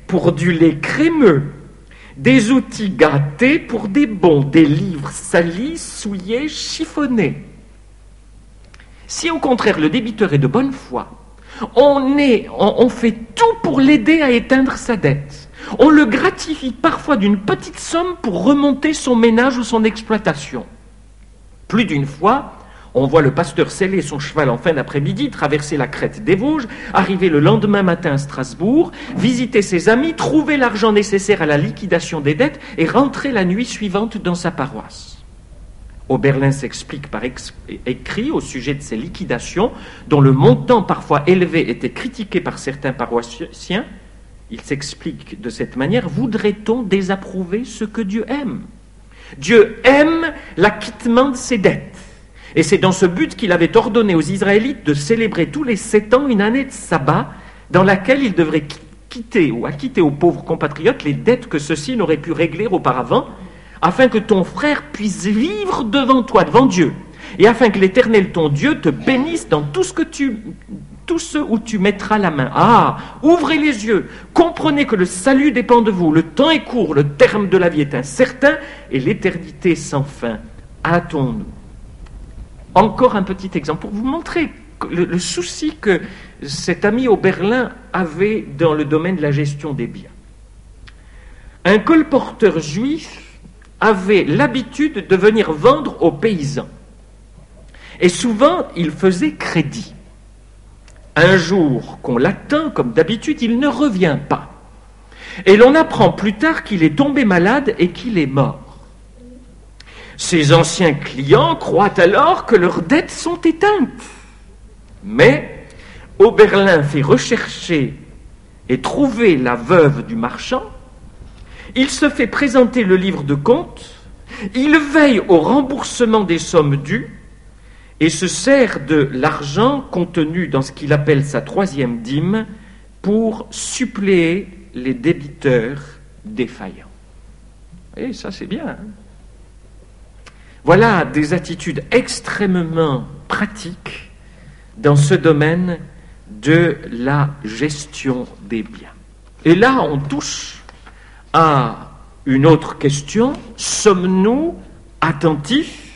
pour du lait crémeux, des outils gâtés pour des bons, des livres salis, souillés, chiffonnés. Si au contraire le débiteur est de bonne foi, on fait tout pour l'aider à éteindre sa dette. On le gratifie parfois d'une petite somme pour remonter son ménage ou son exploitation. Plus d'une fois, on voit le pasteur seller son cheval en fin d'après-midi, traverser la crête des Vosges, arriver le lendemain matin à Strasbourg, visiter ses amis, trouver l'argent nécessaire à la liquidation des dettes et rentrer la nuit suivante dans sa paroisse. Oberlin s'explique par écrit au sujet de ces liquidations, dont le montant parfois élevé était critiqué par certains paroissiens. Il s'explique de cette manière: voudrait-on désapprouver ce que Dieu aime? Dieu aime l'acquittement de ses dettes. Et c'est dans ce but qu'il avait ordonné aux Israélites de célébrer tous les 7 ans une année de sabbat dans laquelle ils devraient quitter ou acquitter aux pauvres compatriotes les dettes que ceux-ci n'auraient pu régler auparavant, afin que ton frère puisse vivre devant toi, devant Dieu, et afin que l'Éternel, ton Dieu, te bénisse dans tout ce où tu mettras la main. Ah, ouvrez les yeux, comprenez que le salut dépend de vous, le temps est court, le terme de la vie est incertain, et l'éternité sans fin. Hâtons-nous. Encore un petit exemple pour vous montrer le souci que cet ami Oberlin avait dans le domaine de la gestion des biens. Un colporteur juif avait l'habitude de venir vendre aux paysans. Et souvent, il faisait crédit. Un jour qu'on l'attend, comme d'habitude, il ne revient pas. Et l'on apprend plus tard qu'il est tombé malade et qu'il est mort. Ses anciens clients croient alors que leurs dettes sont éteintes. Mais Oberlin fait rechercher et trouver la veuve du marchand. Il se fait présenter le livre de compte, il veille au remboursement des sommes dues et se sert de l'argent contenu dans ce qu'il appelle sa 3e dîme pour suppléer les débiteurs défaillants. Et ça, c'est bien. Hein? Voilà des attitudes extrêmement pratiques dans ce domaine de la gestion des biens. Et là, on touche à une autre question: sommes-nous attentifs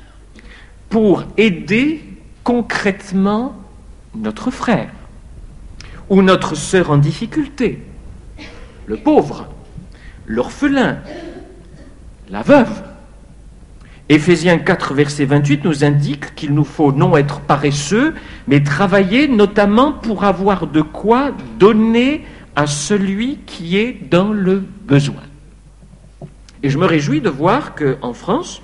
pour aider concrètement notre frère ou notre sœur en difficulté, le pauvre, l'orphelin, la veuve? Éphésiens 4, verset 28 nous indique qu'il nous faut non être paresseux, mais travailler notamment pour avoir de quoi donner à celui qui est dans le besoin. Et je me réjouis de voir qu'en France,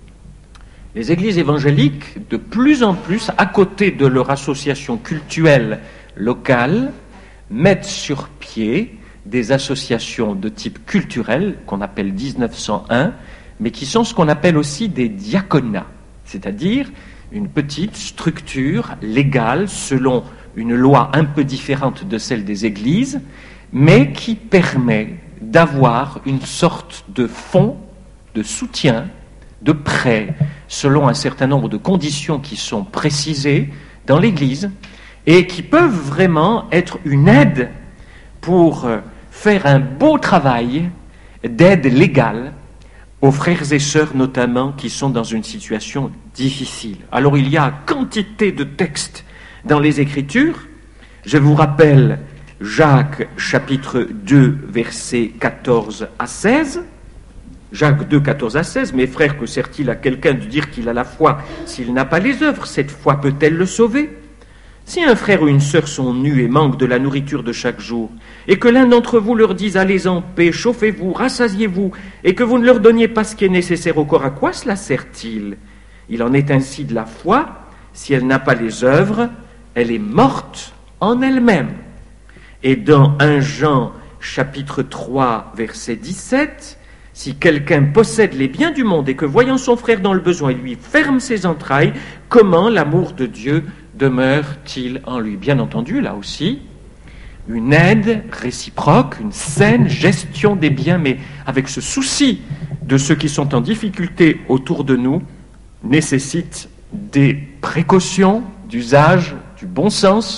les églises évangéliques, de plus en plus, à côté de leur association cultuelle locale, mettent sur pied des associations de type culturel, qu'on appelle 1901, mais qui sont ce qu'on appelle aussi des diaconats, c'est-à-dire une petite structure légale selon une loi un peu différente de celle des églises, mais qui permet d'avoir une sorte de fonds de soutien, de prêt, selon un certain nombre de conditions qui sont précisées dans l'Église et qui peuvent vraiment être une aide pour faire un beau travail d'aide légale aux frères et sœurs notamment qui sont dans une situation difficile. Alors il y a quantité de textes dans les Écritures. Je vous rappelle Jacques chapitre 2 versets 14 à 16. Jacques 2, 14 à 16. Mes frères, que sert-il à quelqu'un de dire qu'il a la foi s'il n'a pas les œuvres? Cette foi peut-elle le sauver? Si un frère ou une sœur sont nus et manquent de la nourriture de chaque jour, et que l'un d'entre vous leur dise « Allez en paix, chauffez-vous, rassasiez-vous », et que vous ne leur donniez pas ce qui est nécessaire au corps, à quoi cela sert-il? Il en est ainsi de la foi, si elle n'a pas les œuvres, elle est morte en elle-même. Et dans 1 Jean chapitre 3 verset 17, si quelqu'un possède les biens du monde et que voyant son frère dans le besoin, il lui ferme ses entrailles, comment l'amour de Dieu demeure-t-il en lui? Bien entendu, là aussi, une aide réciproque, une saine gestion des biens, mais avec ce souci de ceux qui sont en difficulté autour de nous, nécessite des précautions d'usage, du bon sens.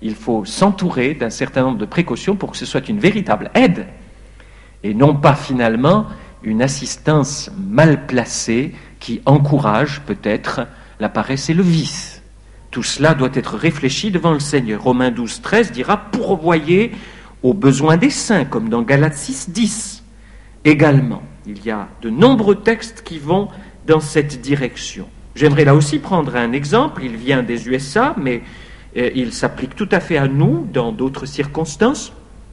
il faut s'entourer d'un certain nombre de précautions pour que ce soit une véritable aide, et non pas finalement une assistance mal placée qui encourage peut-être la paresse et le vice. Tout cela doit être réfléchi devant le Seigneur. Romains 12, 13 dira « pourvoyez aux besoins des saints », comme dans Galates 6, 10. Également, il y a de nombreux textes qui vont dans cette direction. J'aimerais là aussi prendre un exemple, il vient des USA, mais il s'applique tout à fait à nous dans d'autres circonstances.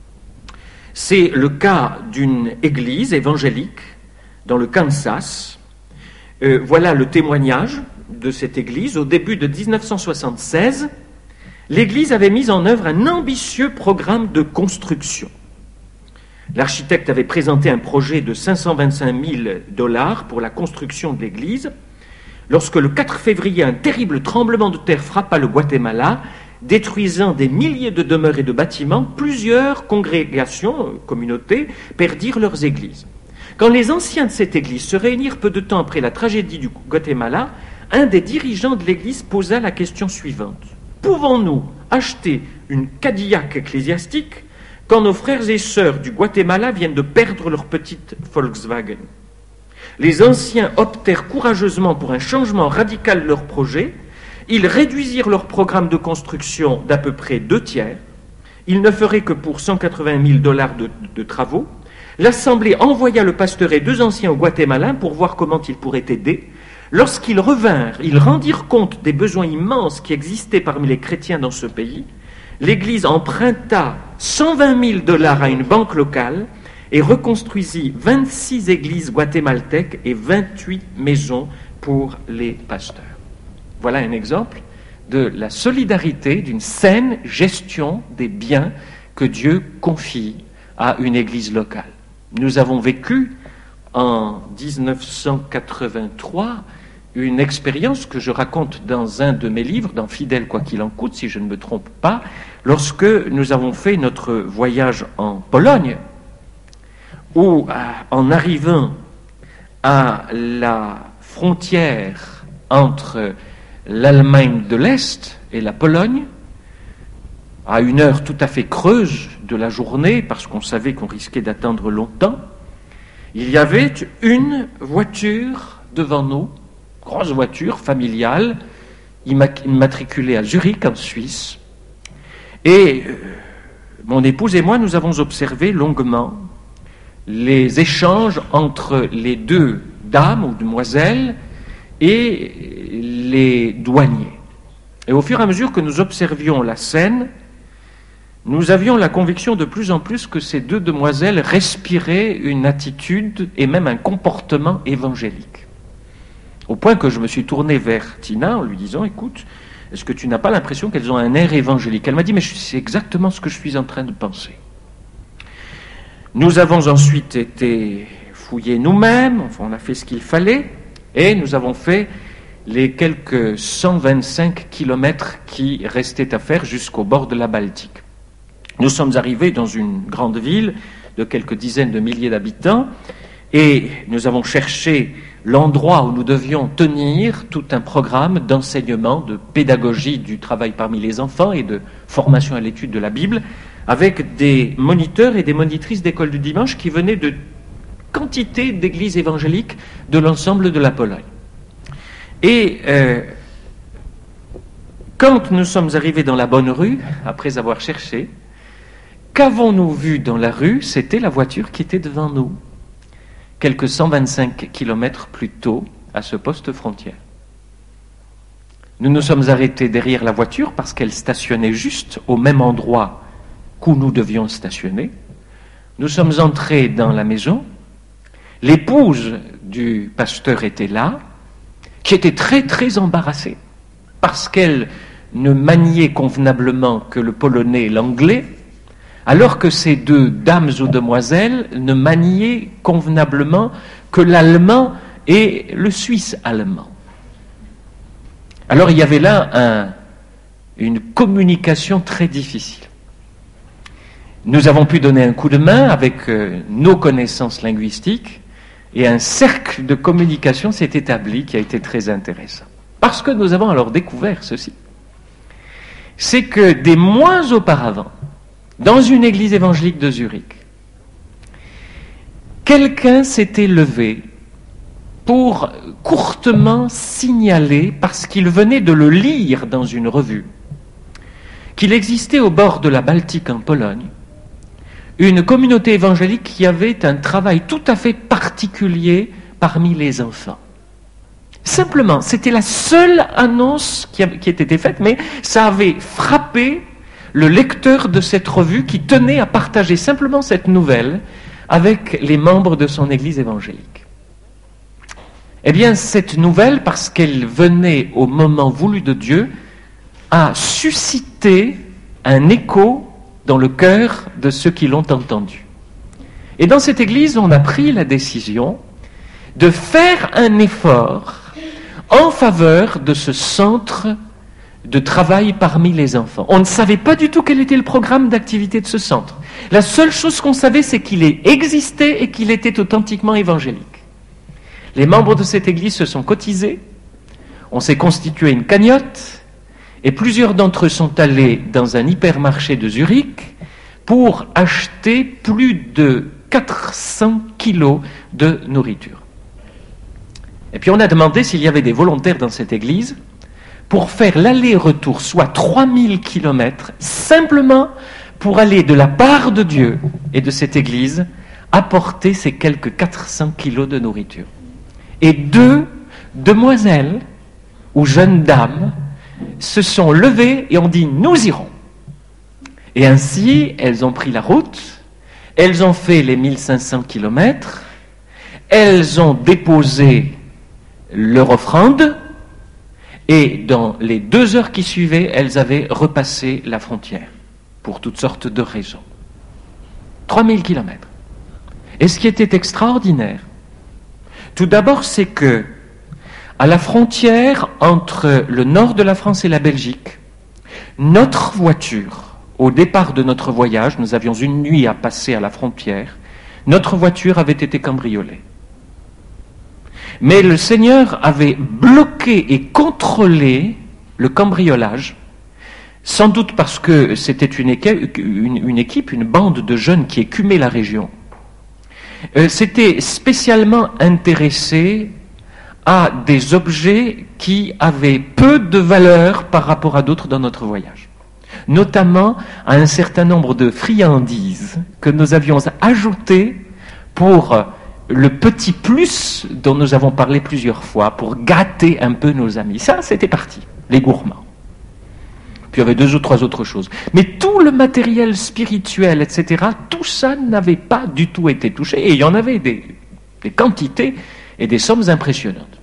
C'est le cas d'une église évangélique dans le Kansas. Voilà le témoignage de cette église. Au début de 1976, l'église avait mis en œuvre un ambitieux programme de construction. L'architecte avait présenté un projet de 525 000 $ pour la construction de l'église. Lorsque le 4 février, un terrible tremblement de terre frappa le Guatemala, détruisant des milliers de demeures et de bâtiments, plusieurs congrégations, communautés, perdirent leurs églises. Quand les anciens de cette église se réunirent peu de temps après la tragédie du Guatemala, un des dirigeants de l'église posa la question suivante. « Pouvons-nous acheter une Cadillac ecclésiastique quand nos frères et sœurs du Guatemala viennent de perdre leur petite Volkswagen ?» Les anciens optèrent courageusement pour un changement radical de leur projet. Ils réduisirent leur programme de construction d'à peu près 2/3. Ils ne feraient que pour 180 000 $ de travaux. L'Assemblée envoya le pasteur et 2 anciens au Guatemala pour voir comment ils pourraient aider. Lorsqu'ils revinrent, ils rendirent compte des besoins immenses qui existaient parmi les chrétiens dans ce pays. L'Église emprunta 120 000 $ à une banque locale et reconstruisit 26 églises guatémaltèques et 28 maisons pour les pasteurs. Voilà un exemple de la solidarité, d'une saine gestion des biens que Dieu confie à une église locale. Nous avons vécu en 1983 une expérience que je raconte dans un de mes livres, dans Fidèle quoi qu'il en coûte, si je ne me trompe pas, lorsque nous avons fait notre voyage en Pologne, où, en arrivant à la frontière entre l'Allemagne de l'Est et la Pologne, à une heure tout à fait creuse de la journée, parce qu'on savait qu'on risquait d'attendre longtemps, il y avait une voiture devant nous, grosse voiture familiale, immatriculée à Zurich, en Suisse, et mon épouse et moi, nous avons observé longuement les échanges entre les 2 dames ou demoiselles et les douaniers. Et au fur et à mesure que nous observions la scène, nous avions la conviction de plus en plus que ces 2 demoiselles respiraient une attitude et même un comportement évangélique. Au point que je me suis tourné vers Tina en lui disant « Écoute, est-ce que tu n'as pas l'impression qu'elles ont un air évangélique ?» Elle m'a dit « Mais c'est exactement ce que je suis en train de penser. » Nous avons ensuite été fouillés nous-mêmes, enfin on a fait ce qu'il fallait, et nous avons fait les quelques 125 kilomètres qui restaient à faire jusqu'au bord de la Baltique. Nous sommes arrivés dans une grande ville de quelques dizaines de milliers d'habitants, et nous avons cherché l'endroit où nous devions tenir tout un programme d'enseignement, de pédagogie du travail parmi les enfants et de formation à l'étude de la Bible, avec des moniteurs et des monitrices d'école du dimanche qui venaient de quantité d'églises évangéliques de l'ensemble de la Pologne. Et quand nous sommes arrivés dans la bonne rue, après avoir cherché, qu'avons-nous vu dans la rue? C'était la voiture qui était devant nous, quelques 125 kilomètres plus tôt, à ce poste frontière. Nous nous sommes arrêtés derrière la voiture parce qu'elle stationnait juste au même endroit où nous devions stationner. Nous sommes entrés dans la maison. L'épouse du pasteur était là, qui était très très embarrassée, parce qu'elle ne maniait convenablement que le polonais et l'anglais, alors que ces 2 dames ou demoiselles ne maniaient convenablement que l'allemand et le suisse allemand. Alors il y avait là une communication très difficile. Nous avons pu donner un coup de main avec nos connaissances linguistiques et un cercle de communication s'est établi qui a été très intéressant. Parce que nous avons alors découvert ceci. c'est que des mois auparavant, dans une église évangélique de Zurich, quelqu'un s'était levé pour courtement signaler, parce qu'il venait de le lire dans une revue, qu'il existait au bord de la Baltique en Pologne une communauté évangélique qui avait un travail tout à fait particulier parmi les enfants. Simplement, c'était la seule annonce qui était faite, mais ça avait frappé le lecteur de cette revue qui tenait à partager simplement cette nouvelle avec les membres de son église évangélique. Eh bien, cette nouvelle, parce qu'elle venait au moment voulu de Dieu, a suscité un écho dans le cœur de ceux qui l'ont entendue. Et dans cette église, on a pris la décision de faire un effort en faveur de ce centre de travail parmi les enfants. On ne savait pas du tout quel était le programme d'activité de ce centre. La seule chose qu'on savait, c'est qu'il existait et qu'il était authentiquement évangélique. Les membres de cette église se sont cotisés, on s'est constitué une cagnotte, et plusieurs d'entre eux sont allés dans un hypermarché de Zurich pour acheter plus de 400 kilos de nourriture. Et puis on a demandé s'il y avait des volontaires dans cette église pour faire l'aller-retour, soit 3000 kilomètres, simplement pour aller de la part de Dieu et de cette église apporter ces quelques 400 kilos de nourriture. Et 2 demoiselles ou jeunes dames se sont levées et ont dit « nous irons ». Et ainsi, elles ont pris la route, elles ont fait les 1500 kilomètres, elles ont déposé leur offrande, et dans les 2 heures qui suivaient, elles avaient repassé la frontière, pour toutes sortes de raisons. 3000 kilomètres. Et ce qui était extraordinaire, tout d'abord, c'est que, à la frontière entre le nord de la France et la Belgique, notre voiture, au départ de notre voyage, nous avions une nuit à passer à la frontière, notre voiture avait été cambriolée. Mais le Seigneur avait bloqué et contrôlé le cambriolage, sans doute parce que c'était une équipe, une bande de jeunes qui écumaient la région. S'était spécialement intéressé à des objets qui avaient peu de valeur par rapport à d'autres dans notre voyage. Notamment à un certain nombre de friandises que nous avions ajoutées pour le petit plus dont nous avons parlé plusieurs fois, pour gâter un peu nos amis. Ça, c'était parti, les gourmands. Puis il y avait 2 ou 3 autres choses. Mais tout le matériel spirituel, etc., tout ça n'avait pas du tout été touché. Et il y en avait des quantités et des sommes impressionnantes.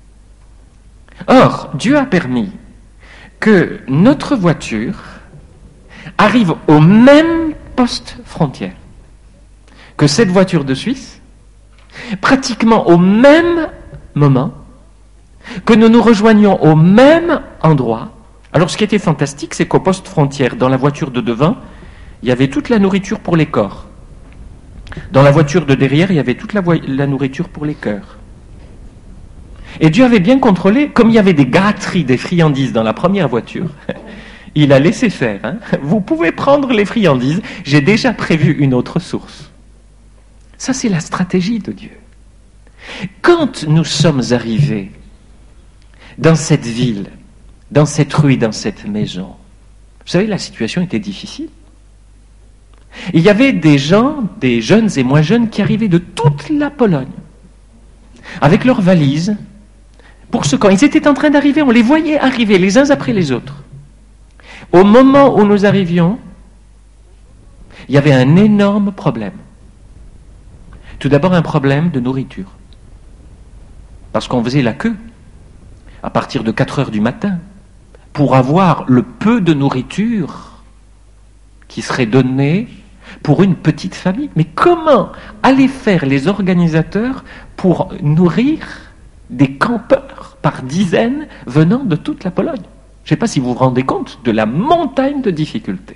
Or, Dieu a permis que notre voiture arrive au même poste frontière que cette voiture de Suisse, pratiquement au même moment, que nous nous rejoignions au même endroit. Alors ce qui était fantastique, c'est qu'au poste frontière, dans la voiture de devant, il y avait toute la nourriture pour les corps. Dans la voiture de derrière, il y avait toute la nourriture pour les cœurs. Et Dieu avait bien contrôlé, comme il y avait des gâteries, des friandises dans la première voiture, il a laissé faire. Hein. Vous pouvez prendre les friandises, j'ai déjà prévu une autre source. Ça, c'est la stratégie de Dieu. Quand nous sommes arrivés dans cette ville, dans cette rue, dans cette maison, vous savez, la situation était difficile. Il y avait des gens, des jeunes et moins jeunes, qui arrivaient de toute la Pologne, avec leurs valises, pour ce camp. Ils étaient en train d'arriver, on les voyait arriver les uns après les autres. Au moment où nous arrivions, il y avait un énorme problème. Tout d'abord, un problème de nourriture. Parce qu'on faisait la queue à partir de 4 heures du matin pour avoir le peu de nourriture qui serait donné pour une petite famille. Mais comment allaient faire les organisateurs pour nourrir des campeurs par dizaines venant de toute la Pologne? Je ne sais pas si vous vous rendez compte de la montagne de difficultés.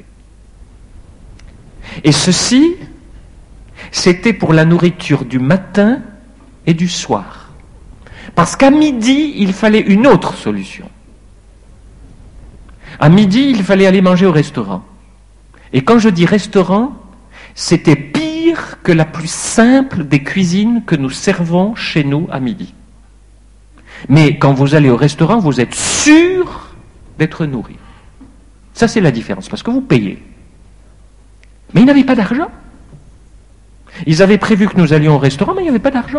Et ceci, c'était pour la nourriture du matin et du soir. Parce qu'à midi, il fallait une autre solution. À midi, il fallait aller manger au restaurant. Et quand je dis restaurant, c'était pire que la plus simple des cuisines que nous servons chez nous à midi. Mais quand vous allez au restaurant, vous êtes sûr d'être nourri. Ça, c'est la différence, parce que vous payez. Mais ils n'avaient pas d'argent. Ils avaient prévu que nous allions au restaurant, mais il n'y avait pas d'argent.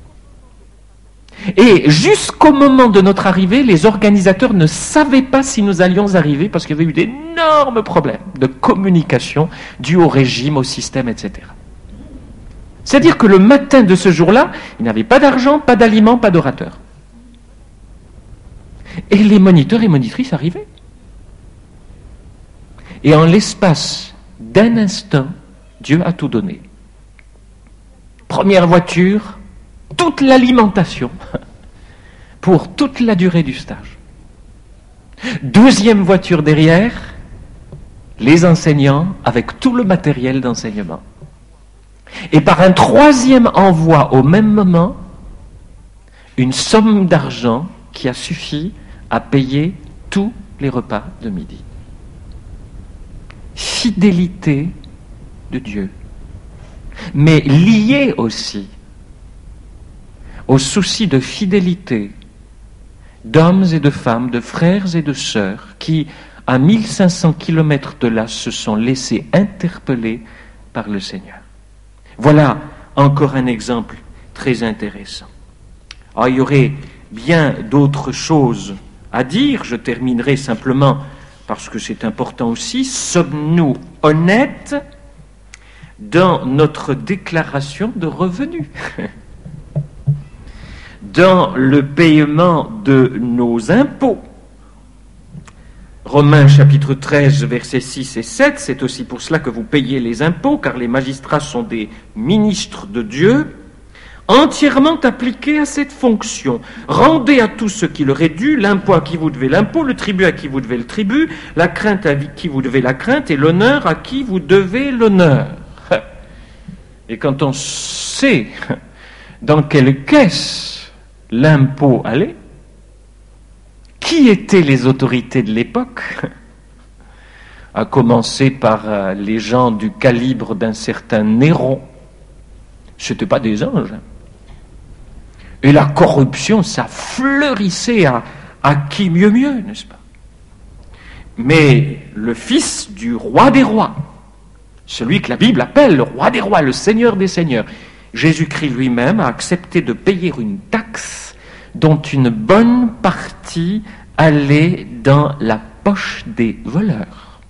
Et jusqu'au moment de notre arrivée, les organisateurs ne savaient pas si nous allions arriver parce qu'il y avait eu d'énormes problèmes de communication dus au régime, au système, etc. C'est-à-dire que le matin de ce jour-là, ils n'avaient pas d'argent, pas d'aliments, pas d'orateurs. Et les moniteurs et monitrices arrivaient. Et en l'espace d'un instant, Dieu a tout donné. Première voiture, toute l'alimentation pour toute la durée du stage. Deuxième voiture derrière, les enseignants avec tout le matériel d'enseignement. Et par un troisième envoi au même moment, une somme d'argent qui a suffi à payer tous les repas de midi. Fidélité de Dieu, mais liée aussi au souci de fidélité d'hommes et de femmes, de frères et de sœurs qui, à 1500 kilomètres de là, se sont laissés interpeller par le Seigneur. Voilà encore un exemple très intéressant. Alors, il y aurait bien d'autres choses à dire. Je terminerai simplement, parce que c'est important aussi, sommes-nous honnêtes dans notre déclaration de revenus ? Dans le paiement de nos impôts. Romains chapitre 13, versets 6 et 7, c'est aussi pour cela que vous payez les impôts, car les magistrats sont des ministres de Dieu, entièrement appliqués à cette fonction. Rendez à tous ce qui leur est dû, l'impôt à qui vous devez l'impôt, le tribut à qui vous devez le tribut, la crainte à qui vous devez la crainte, et l'honneur à qui vous devez l'honneur. Et quand on sait dans quelle caisse l'impôt allait, qui étaient les autorités de l'époque, à commencer par les gens du calibre d'un certain Néron, ce n'étaient pas des anges. Et la corruption, ça fleurissait à qui mieux, n'est-ce pas? Mais le fils du roi des rois, celui que la Bible appelle le roi des rois, le Seigneur des seigneurs, Jésus-Christ lui-même a accepté de payer une taxe dont une bonne partie allait dans la poche des voleurs.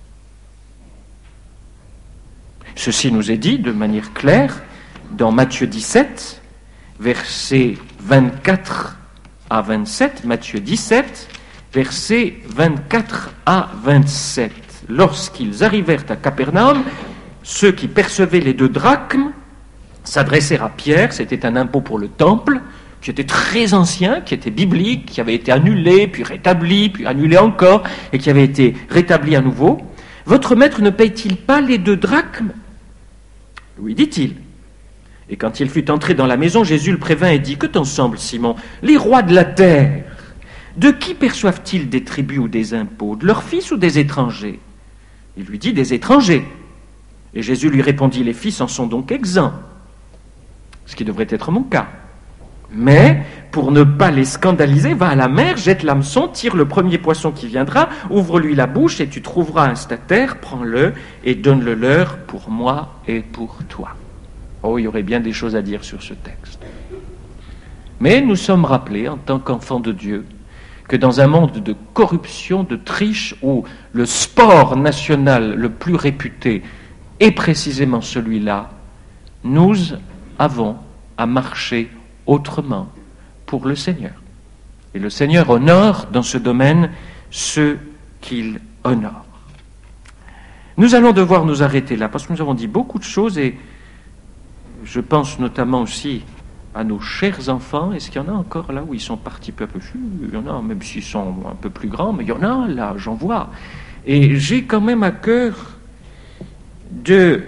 Ceci nous est dit de manière claire dans Matthieu 17, versets 24 à 27, Matthieu 17, versets 24 à 27. Lorsqu'ils arrivèrent à Capernaum, ceux qui percevaient les 2 drachmes s'adressèrent à Pierre, c'était un impôt pour le temple, qui était très ancien, qui était biblique, qui avait été annulé, puis rétabli, puis annulé encore, et qui avait été rétabli à nouveau. « Votre maître ne paye-t-il pas les 2 drachmes » Oui, dit-il. Et quand il fut entré dans la maison, Jésus le prévint et dit « Que t'en semble, Simon? Les rois de la terre, de qui perçoivent-ils des tributs ou des impôts? De leurs fils ou des étrangers ?» Il lui dit « Des étrangers. » Et Jésus lui répondit « Les fils en sont donc exempts. » Ce qui devrait être mon cas. Mais, pour ne pas les scandaliser, va à la mer, jette l'hameçon, tire le premier poisson qui viendra, ouvre-lui la bouche et tu trouveras un statère, prends-le et donne-le leur pour moi et pour toi. Oh, il y aurait bien des choses à dire sur ce texte. Mais nous sommes rappelés, en tant qu'enfants de Dieu, que dans un monde de corruption, de triche, où le sport national le plus réputé est précisément celui-là, nous avons à marcher autrement pour le Seigneur. Et le Seigneur honore dans ce domaine ceux qu'il honore. Nous allons devoir nous arrêter là, parce que nous avons dit beaucoup de choses, et je pense notamment aussi à nos chers enfants. Est-ce qu'il y en a encore là où ils sont partis peu à peu? Il y en a, même s'ils sont un peu plus grands, mais il y en a là, j'en vois. Et j'ai quand même à cœur de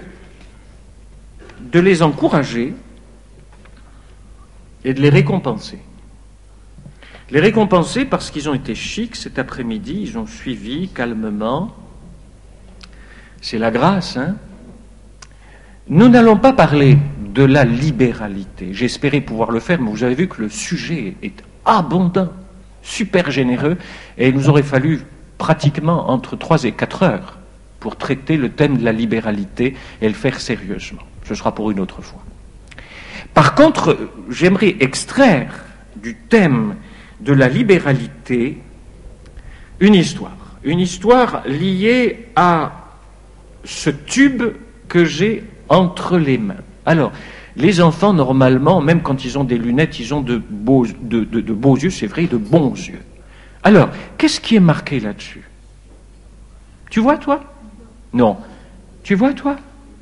les encourager et de les récompenser. Les récompenser parce qu'ils ont été chics cet après-midi, ils ont suivi calmement. C'est la grâce, hein? Nous n'allons pas parler de la libéralité. J'espérais pouvoir le faire, mais vous avez vu que le sujet est abondant, super généreux, et il nous aurait fallu pratiquement entre 3 et 4 heures pour traiter le thème de la libéralité et le faire sérieusement. Ce sera pour une autre fois. Par contre, j'aimerais extraire du thème de la libéralité une histoire liée à ce tube que j'ai entre les mains. Alors, les enfants, normalement, même quand ils ont des lunettes, ils ont de beaux yeux, c'est vrai, de bons yeux. Alors, qu'est-ce qui est marqué là-dessus? Tu vois, toi? Non. Tu vois, toi?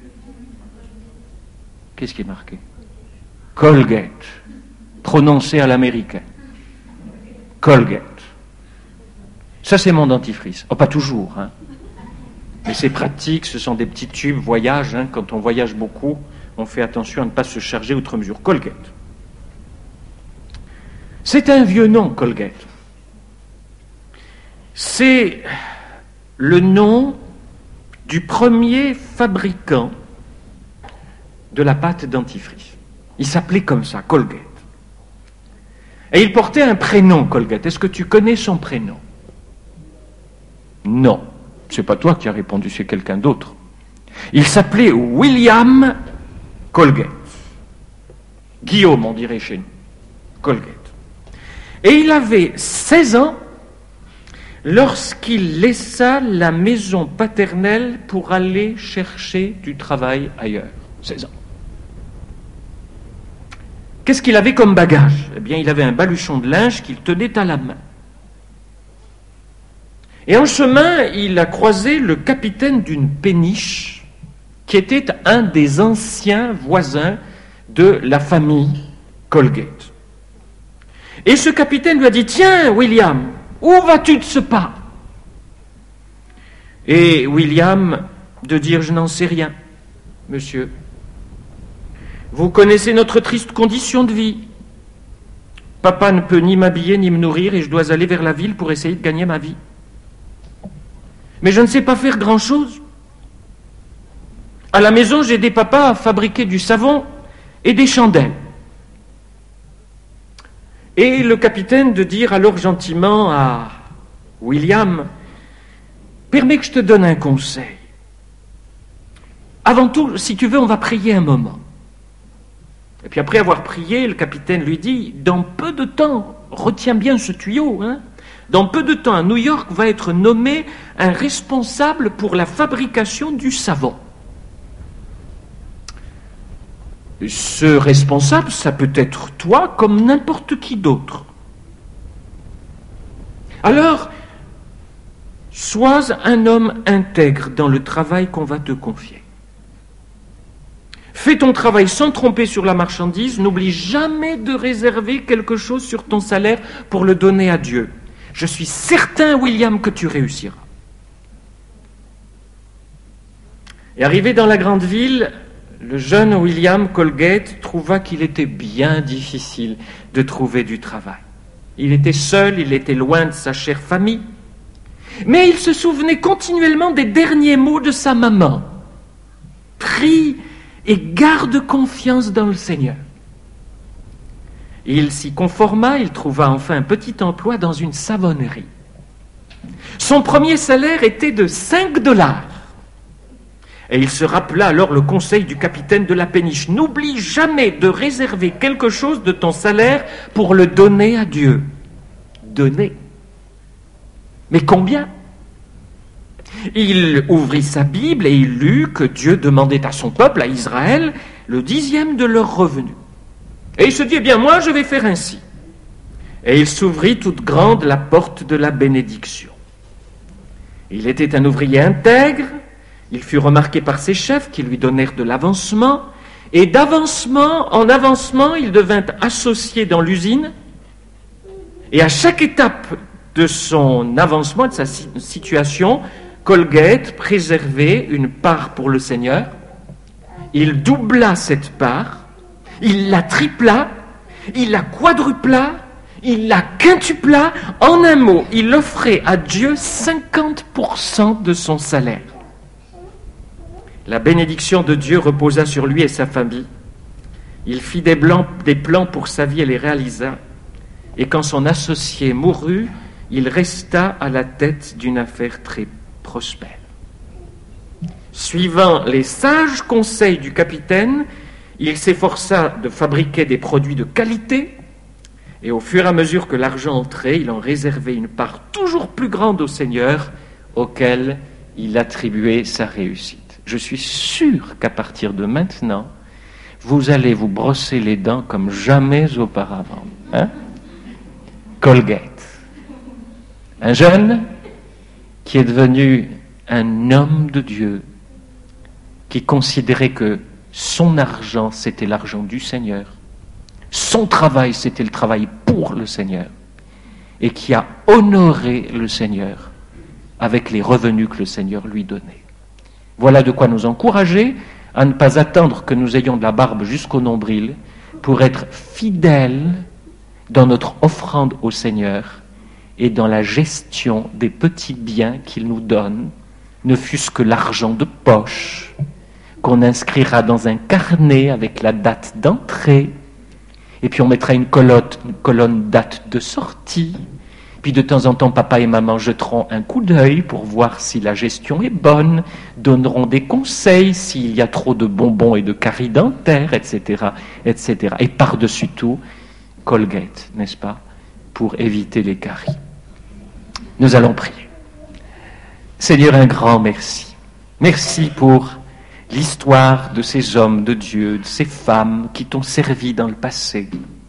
Qu'est-ce qui est marqué? Colgate, prononcé à l'américain. Colgate. Ça, c'est mon dentifrice. Oh, pas toujours, hein. Mais c'est pratique, ce sont des petits tubes voyage, hein. Quand on voyage beaucoup, on fait attention à ne pas se charger outre mesure. Colgate. C'est un vieux nom, Colgate. C'est le nom du premier fabricant de la pâte dentifrice. Il s'appelait comme ça, Colgate. Et il portait un prénom, Colgate. Est-ce que tu connais son prénom? Non. C'est pas toi qui as répondu, c'est quelqu'un d'autre. Il s'appelait William Colgate. Guillaume, on dirait chez nous. Colgate. Et il avait 16 ans lorsqu'il laissa la maison paternelle pour aller chercher du travail ailleurs. 16 ans. Qu'est-ce qu'il avait comme bagage? Eh bien, il avait un baluchon de linge qu'il tenait à la main. Et en chemin, il a croisé le capitaine d'une péniche qui était un des anciens voisins de la famille Colgate. Et ce capitaine lui a dit: « Tiens, William, où vas-tu de ce pas ?» Et William de dire: « Je n'en sais rien, monsieur. Vous connaissez notre triste condition de vie. Papa ne peut ni m'habiller ni me nourrir et je dois aller vers la ville pour essayer de gagner ma vie. Mais je ne sais pas faire grand-chose. À la maison, j'ai aidé papa à fabriquer du savon et des chandelles. » Et le capitaine de dire alors gentiment à William: « Permets que je te donne un conseil. Avant tout, si tu veux, on va prier un moment. » Et puis après avoir prié, le capitaine lui dit: « Dans peu de temps, retiens bien ce tuyau, hein, dans peu de temps, à New York va être nommé un responsable pour la fabrication du savon. Ce responsable, ça peut être toi comme n'importe qui d'autre. Alors, sois un homme intègre dans le travail qu'on va te confier. Fais ton travail sans tromper sur la marchandise, n'oublie jamais de réserver quelque chose sur ton salaire pour le donner à Dieu. Je suis certain, William, que tu réussiras. » Et arrivé dans la grande ville, le jeune William Colgate trouva qu'il était bien difficile de trouver du travail. Il était seul, il était loin de sa chère famille, mais il se souvenait continuellement des derniers mots de sa maman. « Prie et garde confiance dans le Seigneur. » Il s'y conforma, il trouva enfin un petit emploi dans une savonnerie. Son premier salaire était de $5. Et il se rappela alors le conseil du capitaine de la péniche: « N'oublie jamais de réserver quelque chose de ton salaire pour le donner à Dieu. » Donner. Mais combien? Il ouvrit sa Bible et il lut que Dieu demandait à son peuple, à Israël, le 10e de leurs revenus. Et il se dit: « Eh bien, moi, je vais faire ainsi. » Et il s'ouvrit toute grande la porte de la bénédiction. Il était un ouvrier intègre, il fut remarqué par ses chefs qui lui donnèrent de l'avancement, et d'avancement en avancement, il devint associé dans l'usine, et à chaque étape de son avancement, de sa situation, Colgate préservait une part pour le Seigneur. Il doubla cette part, il la tripla, il la quadrupla, Il la quintupla. En un mot, il offrait à Dieu 50% de son salaire. La bénédiction de Dieu reposa sur lui et sa famille. Il fit des plans pour sa vie et les réalisa. Et quand son associé mourut, il resta à la tête d'une affaire très prospère. Suivant les sages conseils du capitaine, il s'efforça de fabriquer des produits de qualité, et au fur et à mesure que l'argent entrait, il en réservait une part toujours plus grande au Seigneur, auquel il attribuait sa réussite. Je suis sûr qu'à partir de maintenant, vous allez vous brosser les dents comme jamais auparavant. Colgate. Un jeune qui est devenu un homme de Dieu, qui considérait que son argent, c'était l'argent du Seigneur, son travail, c'était le travail pour le Seigneur, et qui a honoré le Seigneur avec les revenus que le Seigneur lui donnait. Voilà de quoi nous encourager à ne pas attendre que nous ayons de la barbe jusqu'au nombril pour être fidèles dans notre offrande au Seigneur et dans la gestion des petits biens qu'il nous donne, ne fût-ce que l'argent de poche, qu'on inscrira dans un carnet avec la date d'entrée, et puis on mettra une colonne date de sortie, puis de temps en temps papa et maman jetteront un coup d'œil pour voir si la gestion est bonne, donneront des conseils s'il y a trop de bonbons et de caries dentaires, etc., etc. Et par-dessus tout, Colgate, n'est-ce pas, pour éviter les caries. Nous allons prier. Seigneur, un grand merci. Merci pour l'histoire de ces hommes de Dieu, de ces femmes qui t'ont servi dans le passé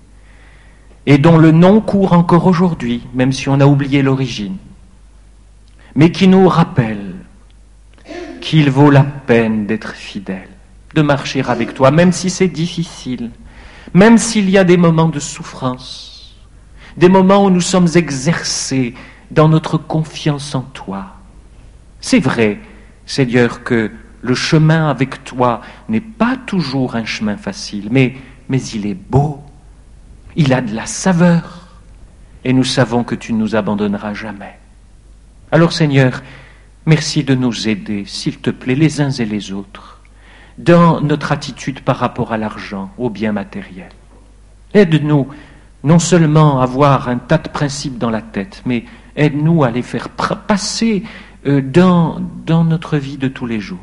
et dont le nom court encore aujourd'hui, même si on a oublié l'origine, mais qui nous rappellent qu'il vaut la peine d'être fidèle, de marcher avec toi, même si c'est difficile, même s'il y a des moments de souffrance, des moments où nous sommes exercés dans notre confiance en toi. C'est vrai, Seigneur, que le chemin avec toi n'est pas toujours un chemin facile, mais il est beau, il a de la saveur, et nous savons que tu ne nous abandonneras jamais. Alors Seigneur, merci de nous aider, s'il te plaît, les uns et les autres, dans notre attitude par rapport à l'argent, aux biens matériels. Aide-nous non seulement à avoir un tas de principes dans la tête, mais aide-nous à les faire passer dans notre vie de tous les jours.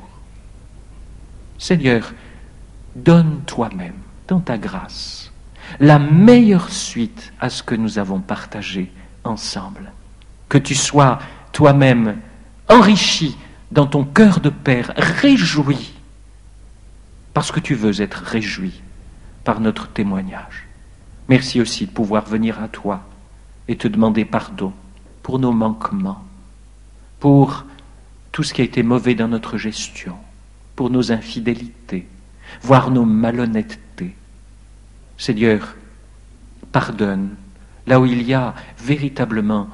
Seigneur, donne toi-même, dans ta grâce, la meilleure suite à ce que nous avons partagé ensemble. Que tu sois toi-même enrichi dans ton cœur de Père, réjoui, parce que tu veux être réjoui par notre témoignage. Merci aussi de pouvoir venir à toi et te demander pardon pour nos manquements, pour tout ce qui a été mauvais dans notre gestion, pour nos infidélités, voire nos malhonnêtetés. Seigneur, pardonne là où il y a véritablement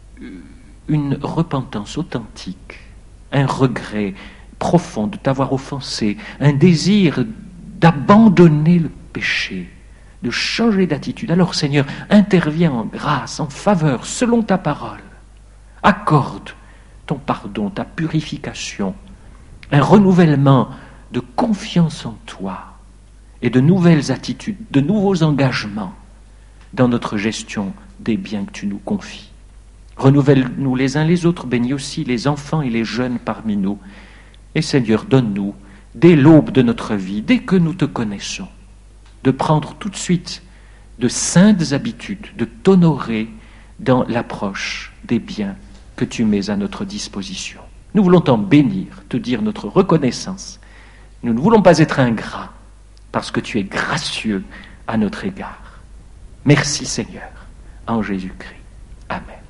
une repentance authentique, un regret profond de t'avoir offensé, un désir d'abandonner le péché, de changer d'attitude. Alors Seigneur, interviens en grâce, en faveur, selon ta parole. Accorde ton pardon, ta purification, un renouvellement de confiance en toi et de nouvelles attitudes, de nouveaux engagements dans notre gestion des biens que tu nous confies. Renouvelle-nous les uns les autres, bénis aussi les enfants et les jeunes parmi nous. Et Seigneur, donne-nous, dès l'aube de notre vie, dès que nous te connaissons, de prendre tout de suite de saintes habitudes, de t'honorer dans l'approche des biens que tu mets à notre disposition. Nous voulons t'en bénir, te dire notre reconnaissance. Nous ne voulons pas être ingrats, parce que tu es gracieux à notre égard. Merci Seigneur, en Jésus-Christ. Amen.